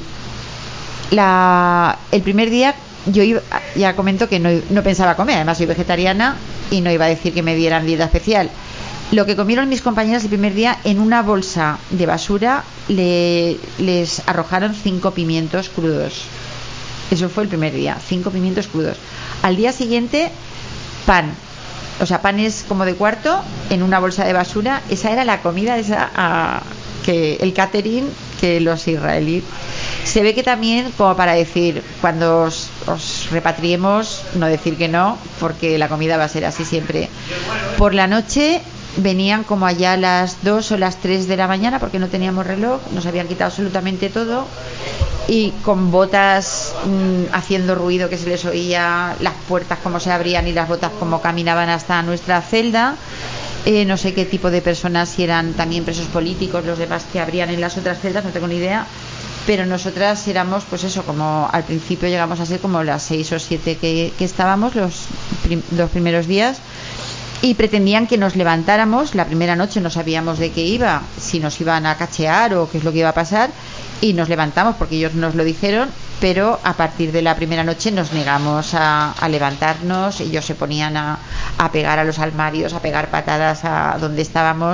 Speaker 3: primer día yo ya comento que no pensaba comer, además soy vegetariana y no iba a decir que me dieran dieta especial. Lo que comieron mis compañeras el primer día, en una bolsa de basura les arrojaron 5 pimientos crudos. Eso fue el primer día, 5 pimientos crudos. Al día siguiente, pan. O sea, panes como de cuarto en una bolsa de basura. Esa era la comida que el catering, que los israelíes. Se ve que también como para decir, cuando os repatriemos, no decir que no, porque la comida va a ser así siempre. Por la noche venían como allá a las 2 o las 3 de la mañana, porque no teníamos reloj, nos habían quitado absolutamente todo, y con botas haciendo ruido, que se les oía las puertas como se abrían y las botas como caminaban hasta nuestra celda. No sé qué tipo de personas, si eran también presos políticos, los demás que abrían en las otras celdas, no tengo ni idea. Pero nosotras éramos, pues eso, como al principio llegamos a ser como las 6 o 7 que estábamos los 2 primeros días, y pretendían que nos levantáramos. La primera noche no sabíamos de qué iba, si nos iban a cachear o qué es lo que iba a pasar, y nos levantamos porque ellos nos lo dijeron, pero a partir de la primera noche nos negamos a levantarnos. Ellos se ponían a pegar a los armarios, a pegar patadas a donde estábamos,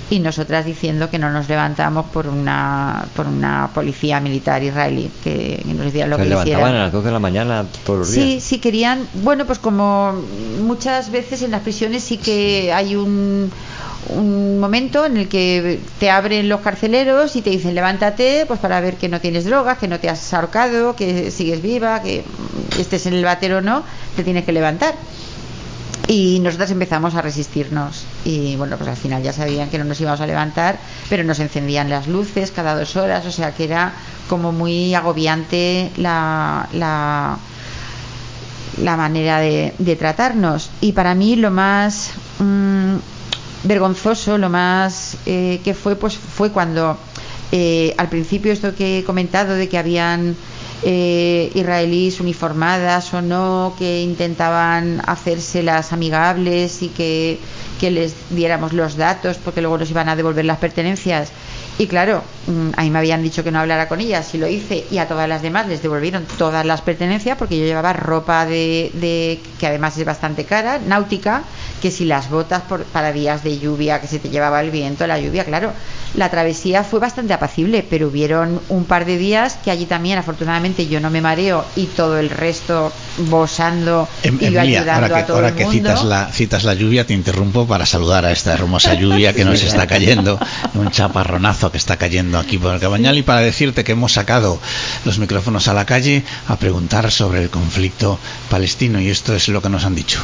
Speaker 3: y nosotras diciendo que no nos levantamos por una policía militar israelí que nos decía lo que
Speaker 1: levantaban
Speaker 3: hicieran.
Speaker 1: a las 2 de la mañana todos los días.
Speaker 3: Sí, querían, bueno, pues como muchas veces en las prisiones sí que hay un momento en el que te abren los carceleros y te dicen levántate, pues para ver que no tienes drogas, que no te has ahorcado, que sigues viva, que estés en el váter o no, te tienes que levantar. Y nosotras empezamos a resistirnos y bueno, pues al final ya sabían que no nos íbamos a levantar, pero nos encendían las luces cada 2 horas, o sea que era como muy agobiante la manera de tratarnos. Y para mí lo más vergonzoso, lo más que fue cuando al principio esto que he comentado de que habían israelíes uniformadas o no, que intentaban hacerse las amigables y que les diéramos los datos porque luego nos iban a devolver las pertenencias. Y claro, a mí me habían dicho que no hablara con ellas, y lo hice, y a todas las demás les devolvieron todas las pertenencias porque yo llevaba ropa de que además es bastante cara, náutica, que si las botas para días de lluvia, que se te llevaba el viento, la lluvia, claro. La travesía fue bastante apacible, pero hubieron un par de días que allí también, afortunadamente, yo no me mareo y todo el resto bosando y yo ayudando a todo el mundo.
Speaker 2: Ahora que citas la lluvia, te interrumpo para saludar a esta hermosa lluvia que nos está cayendo, un chaparronazo que está cayendo aquí por el Cabañal, y para decirte que hemos sacado los micrófonos a la calle a preguntar sobre el conflicto palestino, y esto es lo que nos han dicho.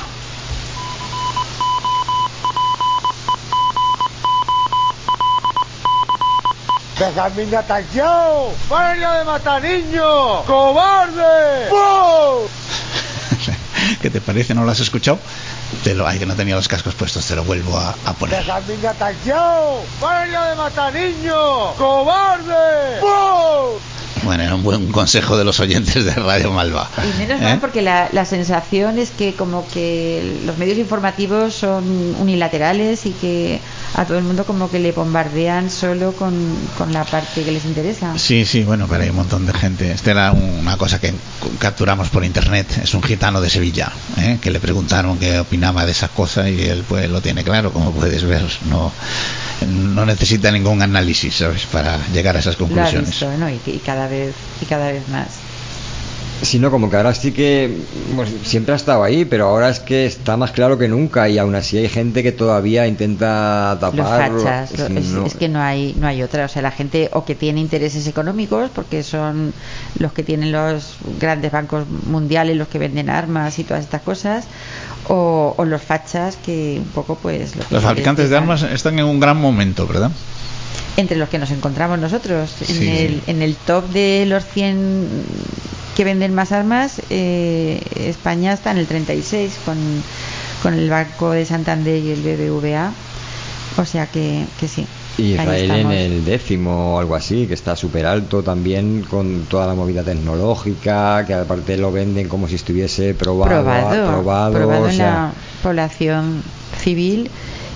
Speaker 5: ¡Dejadme mi atención! ¡Párenlo de matar niños! ¡Cobarde! ¡Bum!
Speaker 2: ¿Qué te parece? ¿No lo has escuchado? Ay, que no tenía los cascos puestos, te lo vuelvo a poner.
Speaker 5: ¡Dejadme mi atención! ¡Párenlo de matar niños! ¡Cobarde! ¡Bum!
Speaker 2: Bueno, era un buen consejo de los oyentes de Radio Malva.
Speaker 3: Y menos mal, porque la sensación es que como que los medios informativos son unilaterales y que a todo el mundo como que le bombardean solo con la parte que les interesa.
Speaker 2: Sí, bueno, pero hay un montón de gente. Esta era una cosa que capturamos por internet. Es un gitano de Sevilla, que le preguntaron qué opinaba de esa cosa y él pues lo tiene claro, como puedes ver. No necesita ningún análisis, ¿sabes?, para llegar a esas conclusiones.
Speaker 3: Lo ha visto, ¿no? Y cada vez más.
Speaker 1: Sino como que ahora sí que siempre ha estado ahí, pero ahora es que está más claro que nunca, y aún así hay gente que todavía intenta tapar.
Speaker 3: Los fachas, es que no hay otra. O sea, la gente o que tiene intereses económicos, porque son los que tienen los grandes bancos mundiales, los que venden armas y todas estas cosas, o los fachas que un poco pues
Speaker 2: los fabricantes de armas están en un gran momento, ¿verdad?
Speaker 3: Entre los que nos encontramos nosotros,
Speaker 2: sí.
Speaker 3: En el top de los 100 que venden más armas, España está en el 36 con el Banco de Santander y el BBVA, o sea que sí.
Speaker 1: Y Israel en el 10º o algo así, que está súper alto también, con toda la movida tecnológica, que aparte lo venden como si estuviese probado
Speaker 3: en la población civil.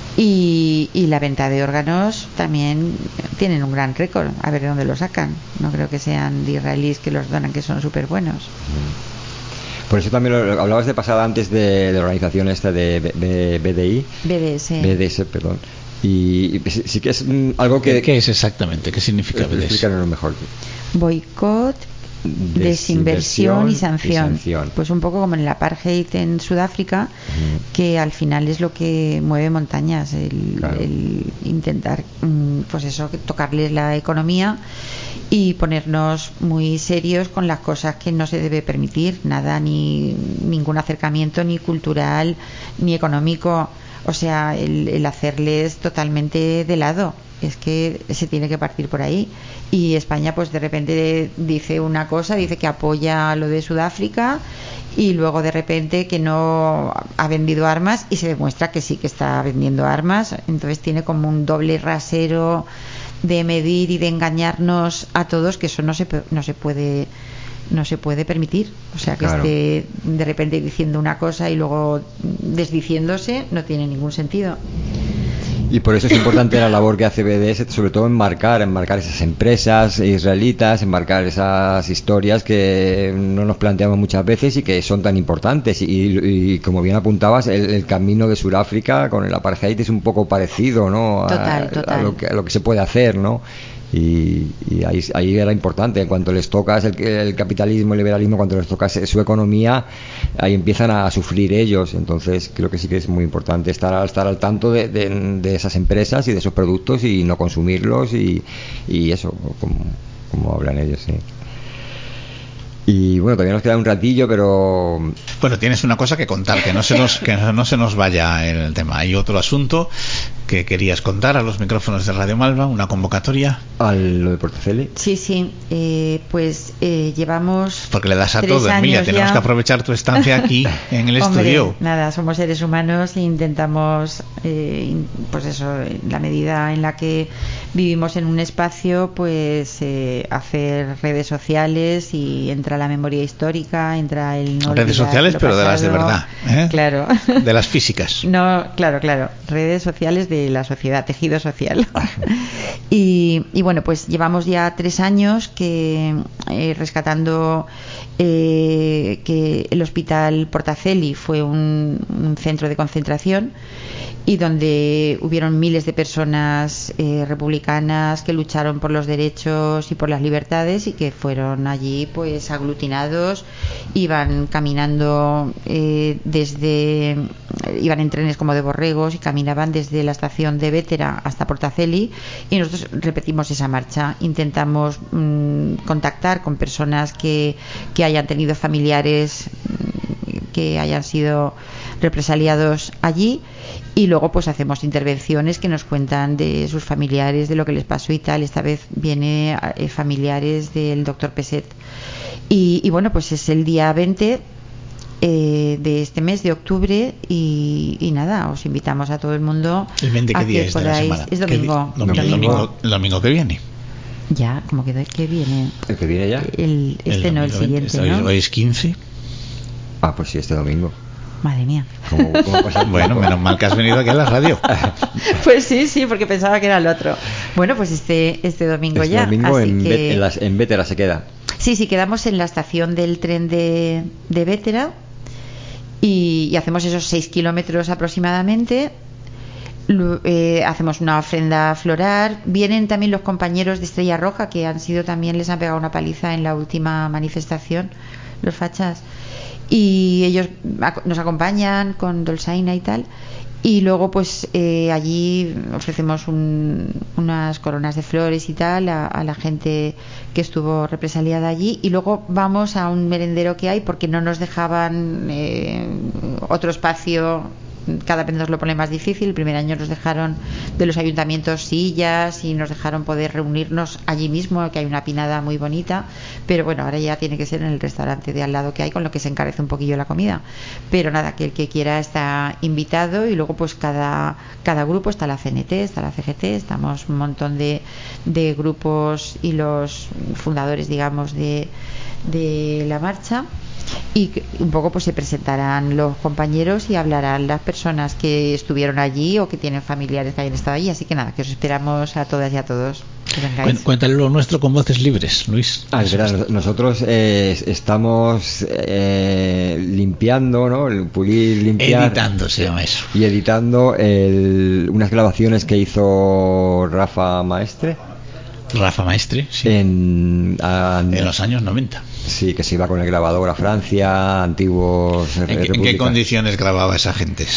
Speaker 3: Y la venta de órganos también tienen un gran récord, a ver de dónde lo sacan. No creo que sean de israelíes que los donan, que son súper buenos.
Speaker 1: Por eso también lo hablabas de pasada antes de la organización esta de BDS, perdón. Y sí que es algo que...
Speaker 2: ¿Qué es exactamente? ¿Qué significa BDS?
Speaker 1: Explícanos mejor.
Speaker 3: Boicot, desinversión y sanción. Pues un poco como en el apartheid en Sudáfrica, que al final es lo que mueve montañas, el intentar pues eso, tocarles la economía y ponernos muy serios con las cosas que no se debe permitir, ningún acercamiento ni cultural ni económico, o sea, el hacerles totalmente de lado. Es que se tiene que partir por ahí. Y España pues de repente dice una cosa, dice que apoya lo de Sudáfrica, y luego de repente que no ha vendido armas, y se demuestra que sí que está vendiendo armas. Entonces tiene como un doble rasero de medir y de engañarnos a todos, que eso no se puede permitir. O sea, que
Speaker 1: claro,
Speaker 3: esté de repente diciendo una cosa y luego desdiciéndose, no tiene ningún sentido.
Speaker 1: Y por eso es importante la labor que hace BDS, sobre todo enmarcar esas empresas israelitas, enmarcar esas historias que no nos planteamos muchas veces y que son tan importantes. Y como bien apuntabas, el camino de Sudáfrica con el apartheid es un poco parecido, ¿no?
Speaker 3: Total.
Speaker 1: A lo que se puede hacer, ¿no? Y ahí era importante. En cuanto les tocas el capitalismo, el liberalismo, cuando les tocas su economía, ahí empiezan a sufrir ellos. Entonces creo que sí que es muy importante estar al tanto de esas empresas y de esos productos y no consumirlos y eso, como hablan ellos, sí. Y bueno, todavía nos queda un ratillo, pero...
Speaker 2: Bueno, tienes una cosa que contar, que no se nos vaya el tema. Hay otro asunto que querías contar a los micrófonos de Radio Malva, una convocatoria.
Speaker 1: ¿A lo de Portaceli?
Speaker 3: Sí, pues llevamos...
Speaker 2: Porque le das a todo, Emilia, tenemos que aprovechar tu estancia aquí en el estudio.
Speaker 3: Nada, somos seres humanos e intentamos, pues eso, en la medida en la que vivimos en un espacio, pues hacer redes sociales y entra la memoria histórica, entra el no
Speaker 2: redes sociales, pero
Speaker 3: pasado,
Speaker 2: de las de verdad, ¿eh?
Speaker 3: Claro.
Speaker 2: De las físicas.
Speaker 3: No, claro, redes sociales de la sociedad, tejido social. Y bueno, pues llevamos ya 3 años que rescatando que el hospital Portaceli fue un centro de concentración y donde hubieron miles de personas republicanas que lucharon por los derechos y por las libertades y que fueron allí pues aglutinados, iban caminando iban en trenes como de borregos y caminaban desde la estación de Vétera hasta Portaceli, y nosotros repetimos esa marcha. Intentamos contactar con personas que hayan tenido familiares que hayan sido represaliados allí, y luego pues hacemos intervenciones que nos cuentan de sus familiares, de lo que les pasó y tal. Esta vez viene familiares del doctor Peset y bueno, pues es el día 20 de este mes de octubre y nada, os invitamos a todo el mundo.
Speaker 2: ¿El 20 qué día es de la semana?
Speaker 3: Es domingo.
Speaker 2: El domingo que viene.
Speaker 3: Ya, como que viene.
Speaker 1: ¿El que viene ya?
Speaker 3: El siguiente, ¿no?
Speaker 2: Hoy es 15.
Speaker 1: Ah, pues sí, este domingo.
Speaker 3: Madre mía.
Speaker 1: ¿Cómo pasa el
Speaker 2: bueno,
Speaker 1: tiempo?
Speaker 2: menos mal que has venido aquí a la radio.
Speaker 3: Pues sí, porque pensaba que era el otro. Bueno, pues este domingo
Speaker 1: este
Speaker 3: ya.
Speaker 1: Domingo
Speaker 3: así
Speaker 1: en Vétera se queda.
Speaker 3: Sí, quedamos en la estación del tren de Vétera y hacemos esos 6 kilómetros aproximadamente. Hacemos una ofrenda floral. Vienen también los compañeros de Estrella Roja, que les han pegado una paliza en la última manifestación, los fachas, y ellos nos acompañan con dolçaina y tal, y luego pues allí ofrecemos unas coronas de flores y tal a la gente que estuvo represaliada allí, y luego vamos a un merendero que hay porque no nos dejaban otro espacio. Cada vez nos lo pone más difícil. El primer año nos dejaron de los ayuntamientos sillas y nos dejaron poder reunirnos allí mismo, que hay una pinada muy bonita, pero bueno, ahora ya tiene que ser en el restaurante de al lado que hay, con lo que se encarece un poquillo la comida. Pero nada, que el que quiera está invitado, y luego pues cada grupo, está la CNT, está la CGT, estamos un montón de grupos y los fundadores, digamos, de la marcha. Y un poco pues se presentarán los compañeros y hablarán las personas que estuvieron allí o que tienen familiares que hayan estado allí. Así que nada, que os esperamos a todas y a todos.
Speaker 2: Cuéntale lo nuestro con voces libres, Luis.
Speaker 1: Es verdad, nosotros estamos limpiando, ¿no? Limpiar.
Speaker 2: Editando se llama eso.
Speaker 1: Y editando unas grabaciones que hizo Rafa Maestre, sí. En los
Speaker 2: años 90.
Speaker 1: Sí, que se iba con el grabador a Francia, antiguos.
Speaker 2: ¿En qué condiciones grababa esa gente?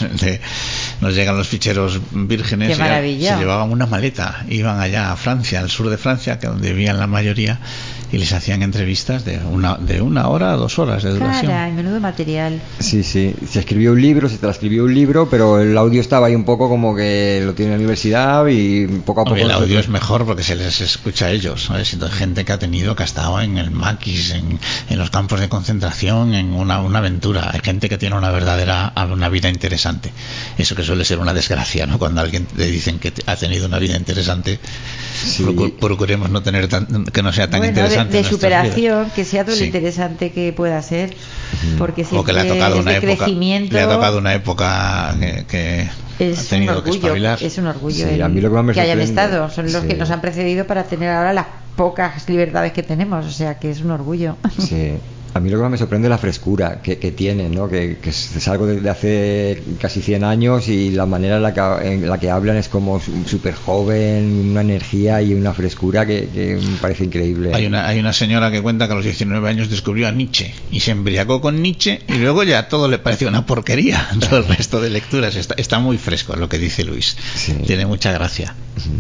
Speaker 2: Nos llegan los ficheros vírgenes.
Speaker 3: ¡Qué maravilla!
Speaker 2: Se llevaban una maleta, iban allá a Francia, al sur de Francia, que donde vivían la mayoría, y les hacían entrevistas de una hora a 2 horas de duración.
Speaker 3: Caray, menudo material.
Speaker 1: Sí, se transcribió un libro, pero el audio estaba ahí un poco como que lo tiene la universidad y poco a poco.
Speaker 2: El audio es mejor porque se les escucha a ellos, ¿sabes? Entonces, gente que ha estado en el maquis, en los campos de concentración, en una aventura. Hay gente que tiene una vida interesante. Eso que suele ser una desgracia, ¿no? Cuando a alguien le dicen que ha tenido una vida interesante, sí. Procuremos no tener que no sea tan interesante.
Speaker 3: De superación, que sea todo lo interesante que pueda ser, porque
Speaker 2: o que le ha tocado
Speaker 3: una época,
Speaker 2: una época que ha tenido que espabilar.
Speaker 3: Es un orgullo
Speaker 1: Sí, a mí lo que más me
Speaker 3: que hayan
Speaker 1: sorprende,
Speaker 3: estado. Son los
Speaker 1: sí,
Speaker 3: que nos han precedido para tener ahora las pocas libertades que tenemos. O sea, que es un orgullo.
Speaker 1: Sí. A mí lo que más me sorprende es la frescura que tienen, ¿no? Que es algo de hace casi 100 años y la manera en la que hablan es como súper joven, una energía y una frescura que me parece increíble.
Speaker 2: Hay una señora que cuenta que a los 19 años descubrió a Nietzsche y se embriagó con Nietzsche y luego ya todo le pareció una porquería. Todo el resto de lecturas está muy fresco, lo que dice Luis.
Speaker 1: Sí.
Speaker 2: Tiene mucha gracia.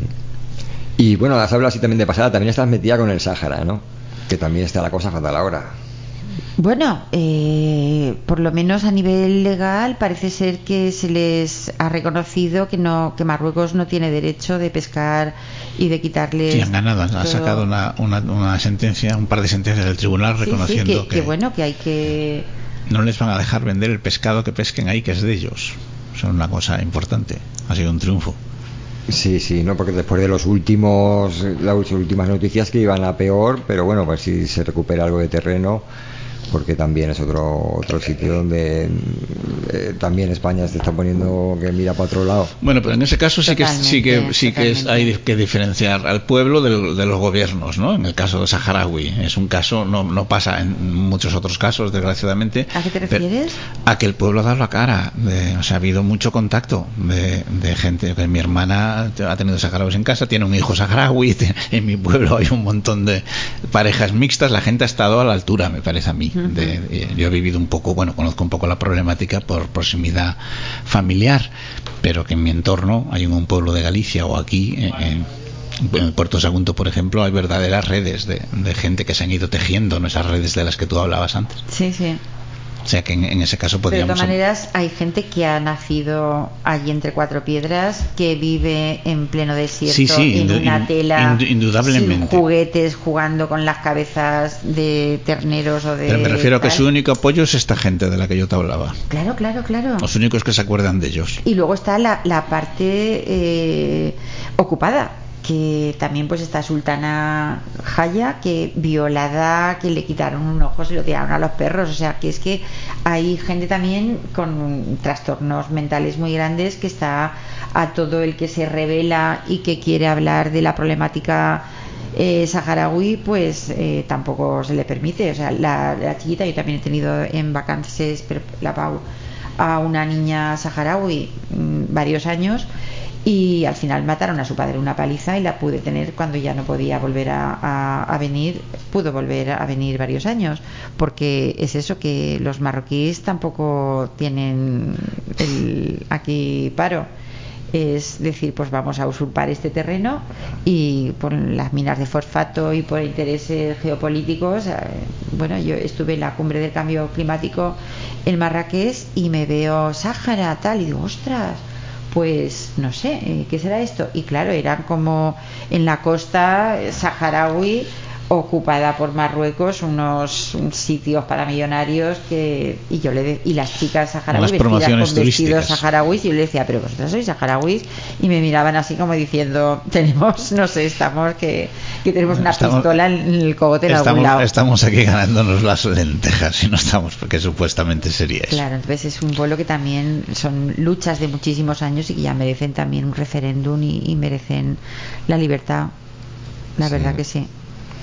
Speaker 1: Y bueno, has hablado así también de pasada, también estás metida con el Sáhara, ¿no? Que también está la cosa fatal ahora.
Speaker 3: Bueno, por lo menos a nivel legal parece ser que se les ha reconocido que Marruecos no tiene derecho de pescar y de quitarles.
Speaker 2: Sí, han ganado, han sacado una sentencia, un par de sentencias del tribunal reconociendo
Speaker 3: que bueno, que hay que.
Speaker 2: No les van a dejar vender el pescado que pesquen ahí, que es de ellos. Eso es una cosa importante. Ha sido un triunfo.
Speaker 1: Sí, no, porque después de las últimas noticias que iban a peor, pero bueno, pues si se recupera algo de terreno, porque también es otro sitio donde también España se está poniendo que mira para otro lado.
Speaker 2: Bueno, pero en ese caso sí que hay que diferenciar al pueblo de los gobiernos, ¿no? En el caso de saharaui es un caso, no pasa en muchos otros casos, desgraciadamente.
Speaker 3: ¿A qué te refieres?
Speaker 2: A que el pueblo ha dado la cara, o sea, ha habido mucho contacto de gente. Mi hermana ha tenido saharauis en casa, tiene un hijo saharaui, en mi pueblo hay un montón de parejas mixtas, la gente ha estado a la altura, me parece a mí. Yo he vivido un poco, conozco un poco la problemática por proximidad familiar, pero que en mi entorno hay en un pueblo de Galicia o aquí en el Puerto Sagunto, por ejemplo, hay verdaderas redes de gente que se han ido tejiendo, ¿no? Esas redes de las que tú hablabas antes.
Speaker 3: Sí.
Speaker 2: O sea que en ese caso podríamos.
Speaker 3: Pero de todas maneras hay gente que ha nacido allí entre cuatro piedras, que vive en pleno desierto, en una tela,
Speaker 2: indudablemente,
Speaker 3: sin juguetes, jugando con las cabezas de terneros o de.
Speaker 2: Pero me refiero a que su único apoyo es esta gente de la que yo te hablaba.
Speaker 3: Claro.
Speaker 2: Los únicos que se acuerdan de ellos.
Speaker 3: Y luego está la parte ocupada, que también pues está Sultana Jaya, que violada, que le quitaron un ojo, se lo tiraron a los perros. O sea, que es que hay gente también con trastornos mentales muy grandes, que está a todo el que se revela y que quiere hablar de la problemática saharaui, pues tampoco se le permite. O sea, la chiquita, yo también he tenido en vacances la Pau a una niña saharaui varios años, y al final mataron a su padre una paliza y la pude tener cuando ya no podía volver a venir. Pudo volver a venir varios años, porque es eso, que los marroquíes tampoco tienen aquí paro. Es decir, pues vamos a usurpar este terreno, y por las minas de fosfato y por intereses geopolíticos. Bueno, yo estuve en la cumbre del cambio climático en Marrakech y me veo Sáhara tal y digo, ostras, pues no sé, ¿qué será esto? Y claro, eran como en la costa saharaui ocupada por Marruecos, unos sitios para millonarios y las chicas saharauis vestidas con vestidos saharauis, y yo le decía, pero vosotros sois saharauis, y me miraban así como diciendo, estamos que tenemos una pistola en el cogote en algún lado.
Speaker 2: Estamos aquí ganándonos las lentejas y no estamos, porque supuestamente sería eso.
Speaker 3: Claro, entonces es un pueblo que también son luchas de muchísimos años y que ya merecen también un referéndum y merecen la libertad, la verdad que sí.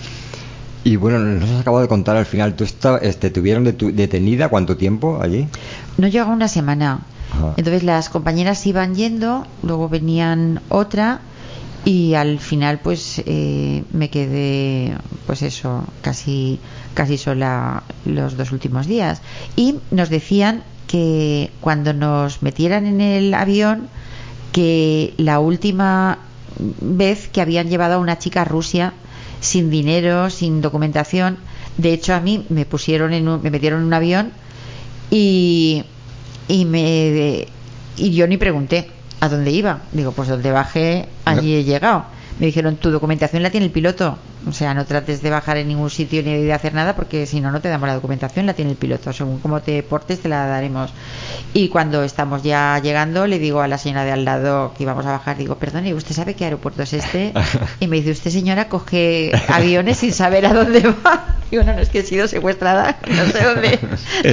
Speaker 1: Y bueno, nos has acabado de contar al final, ¿te tuvieron detenida cuánto tiempo allí?
Speaker 3: No llegó una semana.
Speaker 1: Ajá.
Speaker 3: Entonces las compañeras iban yendo, luego venían otra, y al final pues me quedé, pues eso, casi sola los 2 últimos días. Y nos decían que cuando nos metieran en el avión, que la última vez que habían llevado a una chica a Rusia sin dinero, sin documentación. De hecho, a mí me metieron en un avión y yo ni pregunté a dónde iba. Digo, pues donde bajé, allí he llegado. me dijeron, tu documentación la tiene el piloto, o sea, no trates de bajar en ningún sitio ni de hacer nada, porque si no, no te damos la documentación, la tiene el piloto, según cómo te portes te la daremos. Y cuando estamos ya llegando, le digo a la señora de al lado que íbamos a bajar, digo, perdone, ¿usted sabe qué aeropuerto es este? Y me dice, usted, señora, coge aviones sin saber a dónde va. Digo, no, es que he sido secuestrada, no sé dónde.
Speaker 2: Es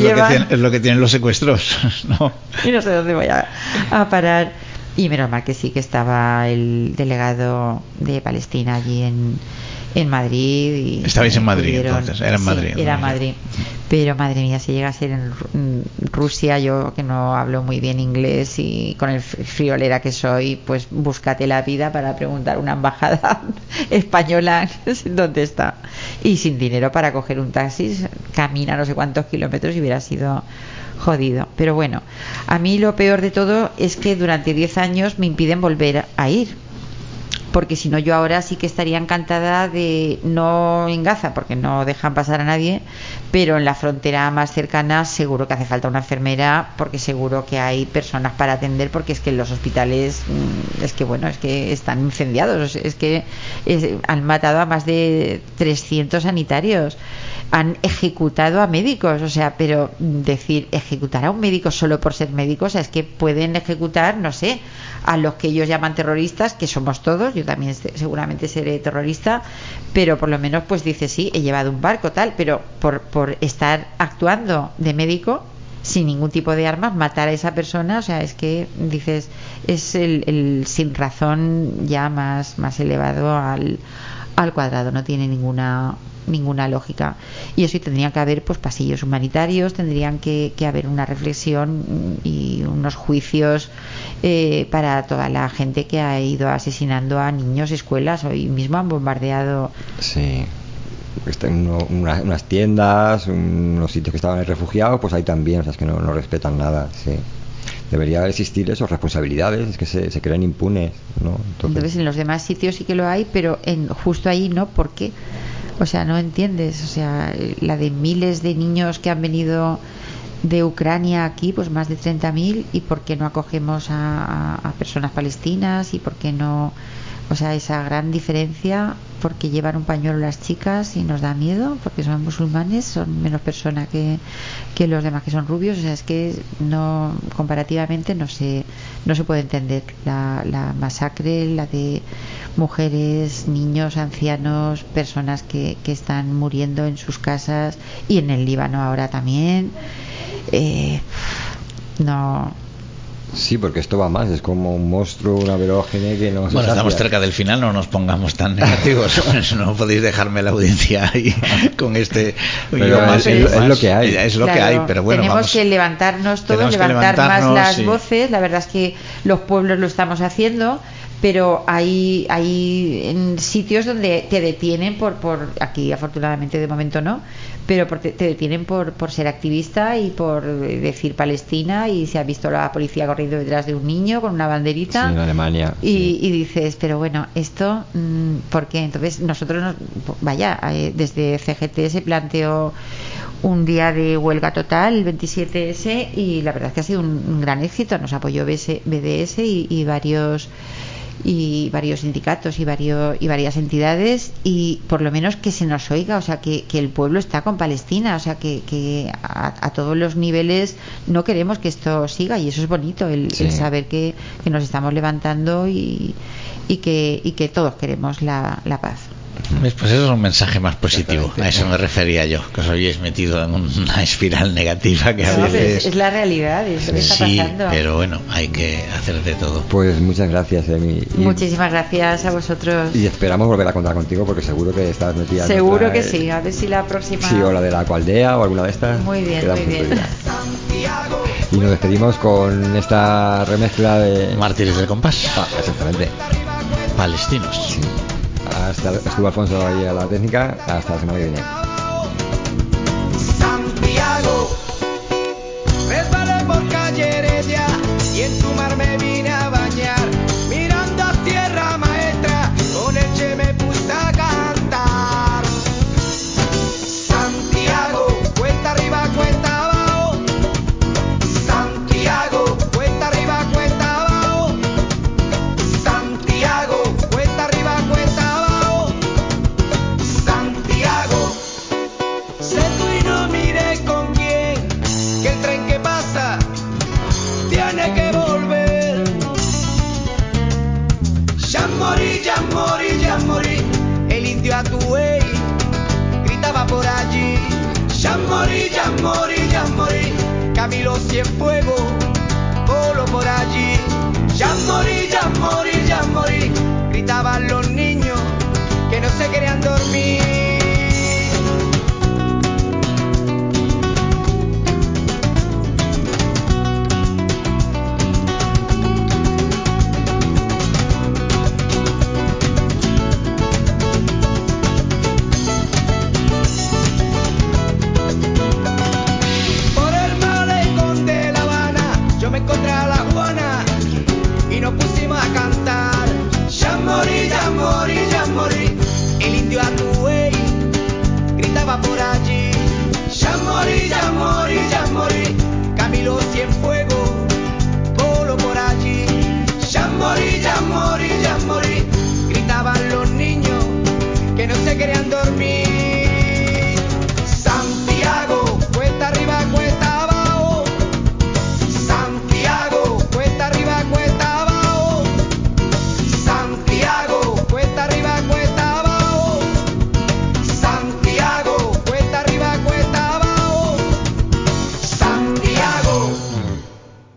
Speaker 2: lo que tienen los secuestros, ¿no?
Speaker 3: Y no sé dónde voy a parar. Y menos mal que sí, que estaba el delegado de Palestina allí en Madrid. Y
Speaker 2: estabais en Madrid, entonces, era en Madrid.
Speaker 3: Sí, era Madrid. Pero madre mía, si llega a ser en Rusia, yo que no hablo muy bien inglés y con el friolera que soy, pues búscate la vida para preguntar a una embajada española dónde está. Y sin dinero para coger un taxi, camina no sé cuántos kilómetros y hubiera sido jodido. Pero bueno, a mí lo peor de todo es que durante 10 años me impiden volver a ir, porque si no, yo ahora sí que estaría encantada de, no en Gaza porque no dejan pasar a nadie, pero en la frontera más cercana seguro que hace falta una enfermera, porque seguro que hay personas para atender, porque es que en los hospitales es que están incendiados, es que han matado a más de 300 sanitarios, han ejecutado a médicos, o sea, pero decir ejecutar a un médico solo por ser médico, o sea, es que pueden ejecutar, no sé, a los que ellos llaman terroristas, que somos todos, yo también seguramente seré terrorista, pero por lo menos pues dice, sí, he llevado un barco tal, pero por estar actuando de médico sin ningún tipo de armas, matar a esa persona, o sea, es que dices, es el sin razón ya más elevado al cuadrado, no tiene ninguna lógica. Y eso, y tendría que haber pues pasillos humanitarios, tendrían que haber una reflexión y unos juicios para toda la gente que ha ido asesinando a niños, escuelas. Hoy mismo han bombardeado.
Speaker 1: Sí, unas tiendas, unos sitios que estaban refugiados, pues ahí también, o sea, es que no respetan nada. Sí, debería existir eso, responsabilidades, es que se creen impunes, ¿no?
Speaker 3: Entonces en los demás sitios sí que lo hay, pero justo ahí no. ¿Por qué? O sea, no entiendes, o sea, la de miles de niños que han venido de Ucrania aquí, pues más de 30.000, y por qué no acogemos a personas palestinas, y por qué no, o sea, esa gran diferencia, porque llevan un pañuelo las chicas y nos da miedo, porque son musulmanes, son menos personas que los demás que son rubios, o sea, es que no, comparativamente no se puede entender la masacre, la de mujeres, niños, ancianos, personas que están muriendo en sus casas, y en el Líbano ahora también. No.
Speaker 1: Sí, porque esto va más, es como un monstruo, una verógene que no se
Speaker 2: Bueno,
Speaker 1: sacia.
Speaker 2: estamos cerca del final, no nos pongamos tan negativos. No podéis dejarme la audiencia ahí con este.
Speaker 1: Pero es lo que hay.
Speaker 2: Es lo
Speaker 3: claro,
Speaker 2: que hay, pero bueno,
Speaker 3: tenemos que levantarnos todos, levantar más las voces. La verdad es que los pueblos lo estamos haciendo, pero hay en sitios donde te detienen por aquí afortunadamente de momento no, pero te detienen por ser activista y por decir Palestina, y se ha visto la policía corriendo detrás de un niño con una banderita.
Speaker 1: Sí, en Alemania.
Speaker 3: Y dices, pero bueno, esto ¿por qué? Entonces nosotros desde CGT se planteó un día de huelga total, el 27S, y la verdad es que ha sido un gran éxito. Nos apoyó BDS y varios sindicatos y varias entidades, y por lo menos que se nos oiga, o sea, que el pueblo está con Palestina, o sea, que a todos los niveles no queremos que esto siga, y eso es bonito, el saber que nos estamos levantando y que todos queremos la paz.
Speaker 2: Pues eso es un mensaje más positivo. A eso me refería yo, que os habéis metido en una espiral negativa que a veces
Speaker 3: es la realidad, es lo que está pasando.
Speaker 2: Pero bueno, hay que hacer de todo.
Speaker 1: Pues muchas gracias, Emi.
Speaker 3: Muchísimas gracias a vosotros.
Speaker 1: Y esperamos volver a contar contigo, porque seguro que estás metida.
Speaker 3: Seguro que sí, a ver si la próxima.
Speaker 1: Sí, o la de la Coaldea o alguna de estas.
Speaker 3: Muy bien, muy bien.
Speaker 1: Y nos despedimos con esta remezcla de
Speaker 2: Mártires del Compás.
Speaker 1: Exactamente.
Speaker 2: Palestinos.
Speaker 1: Sí. Estuvo Alfonso ahí a la técnica. Hasta la semana que viene.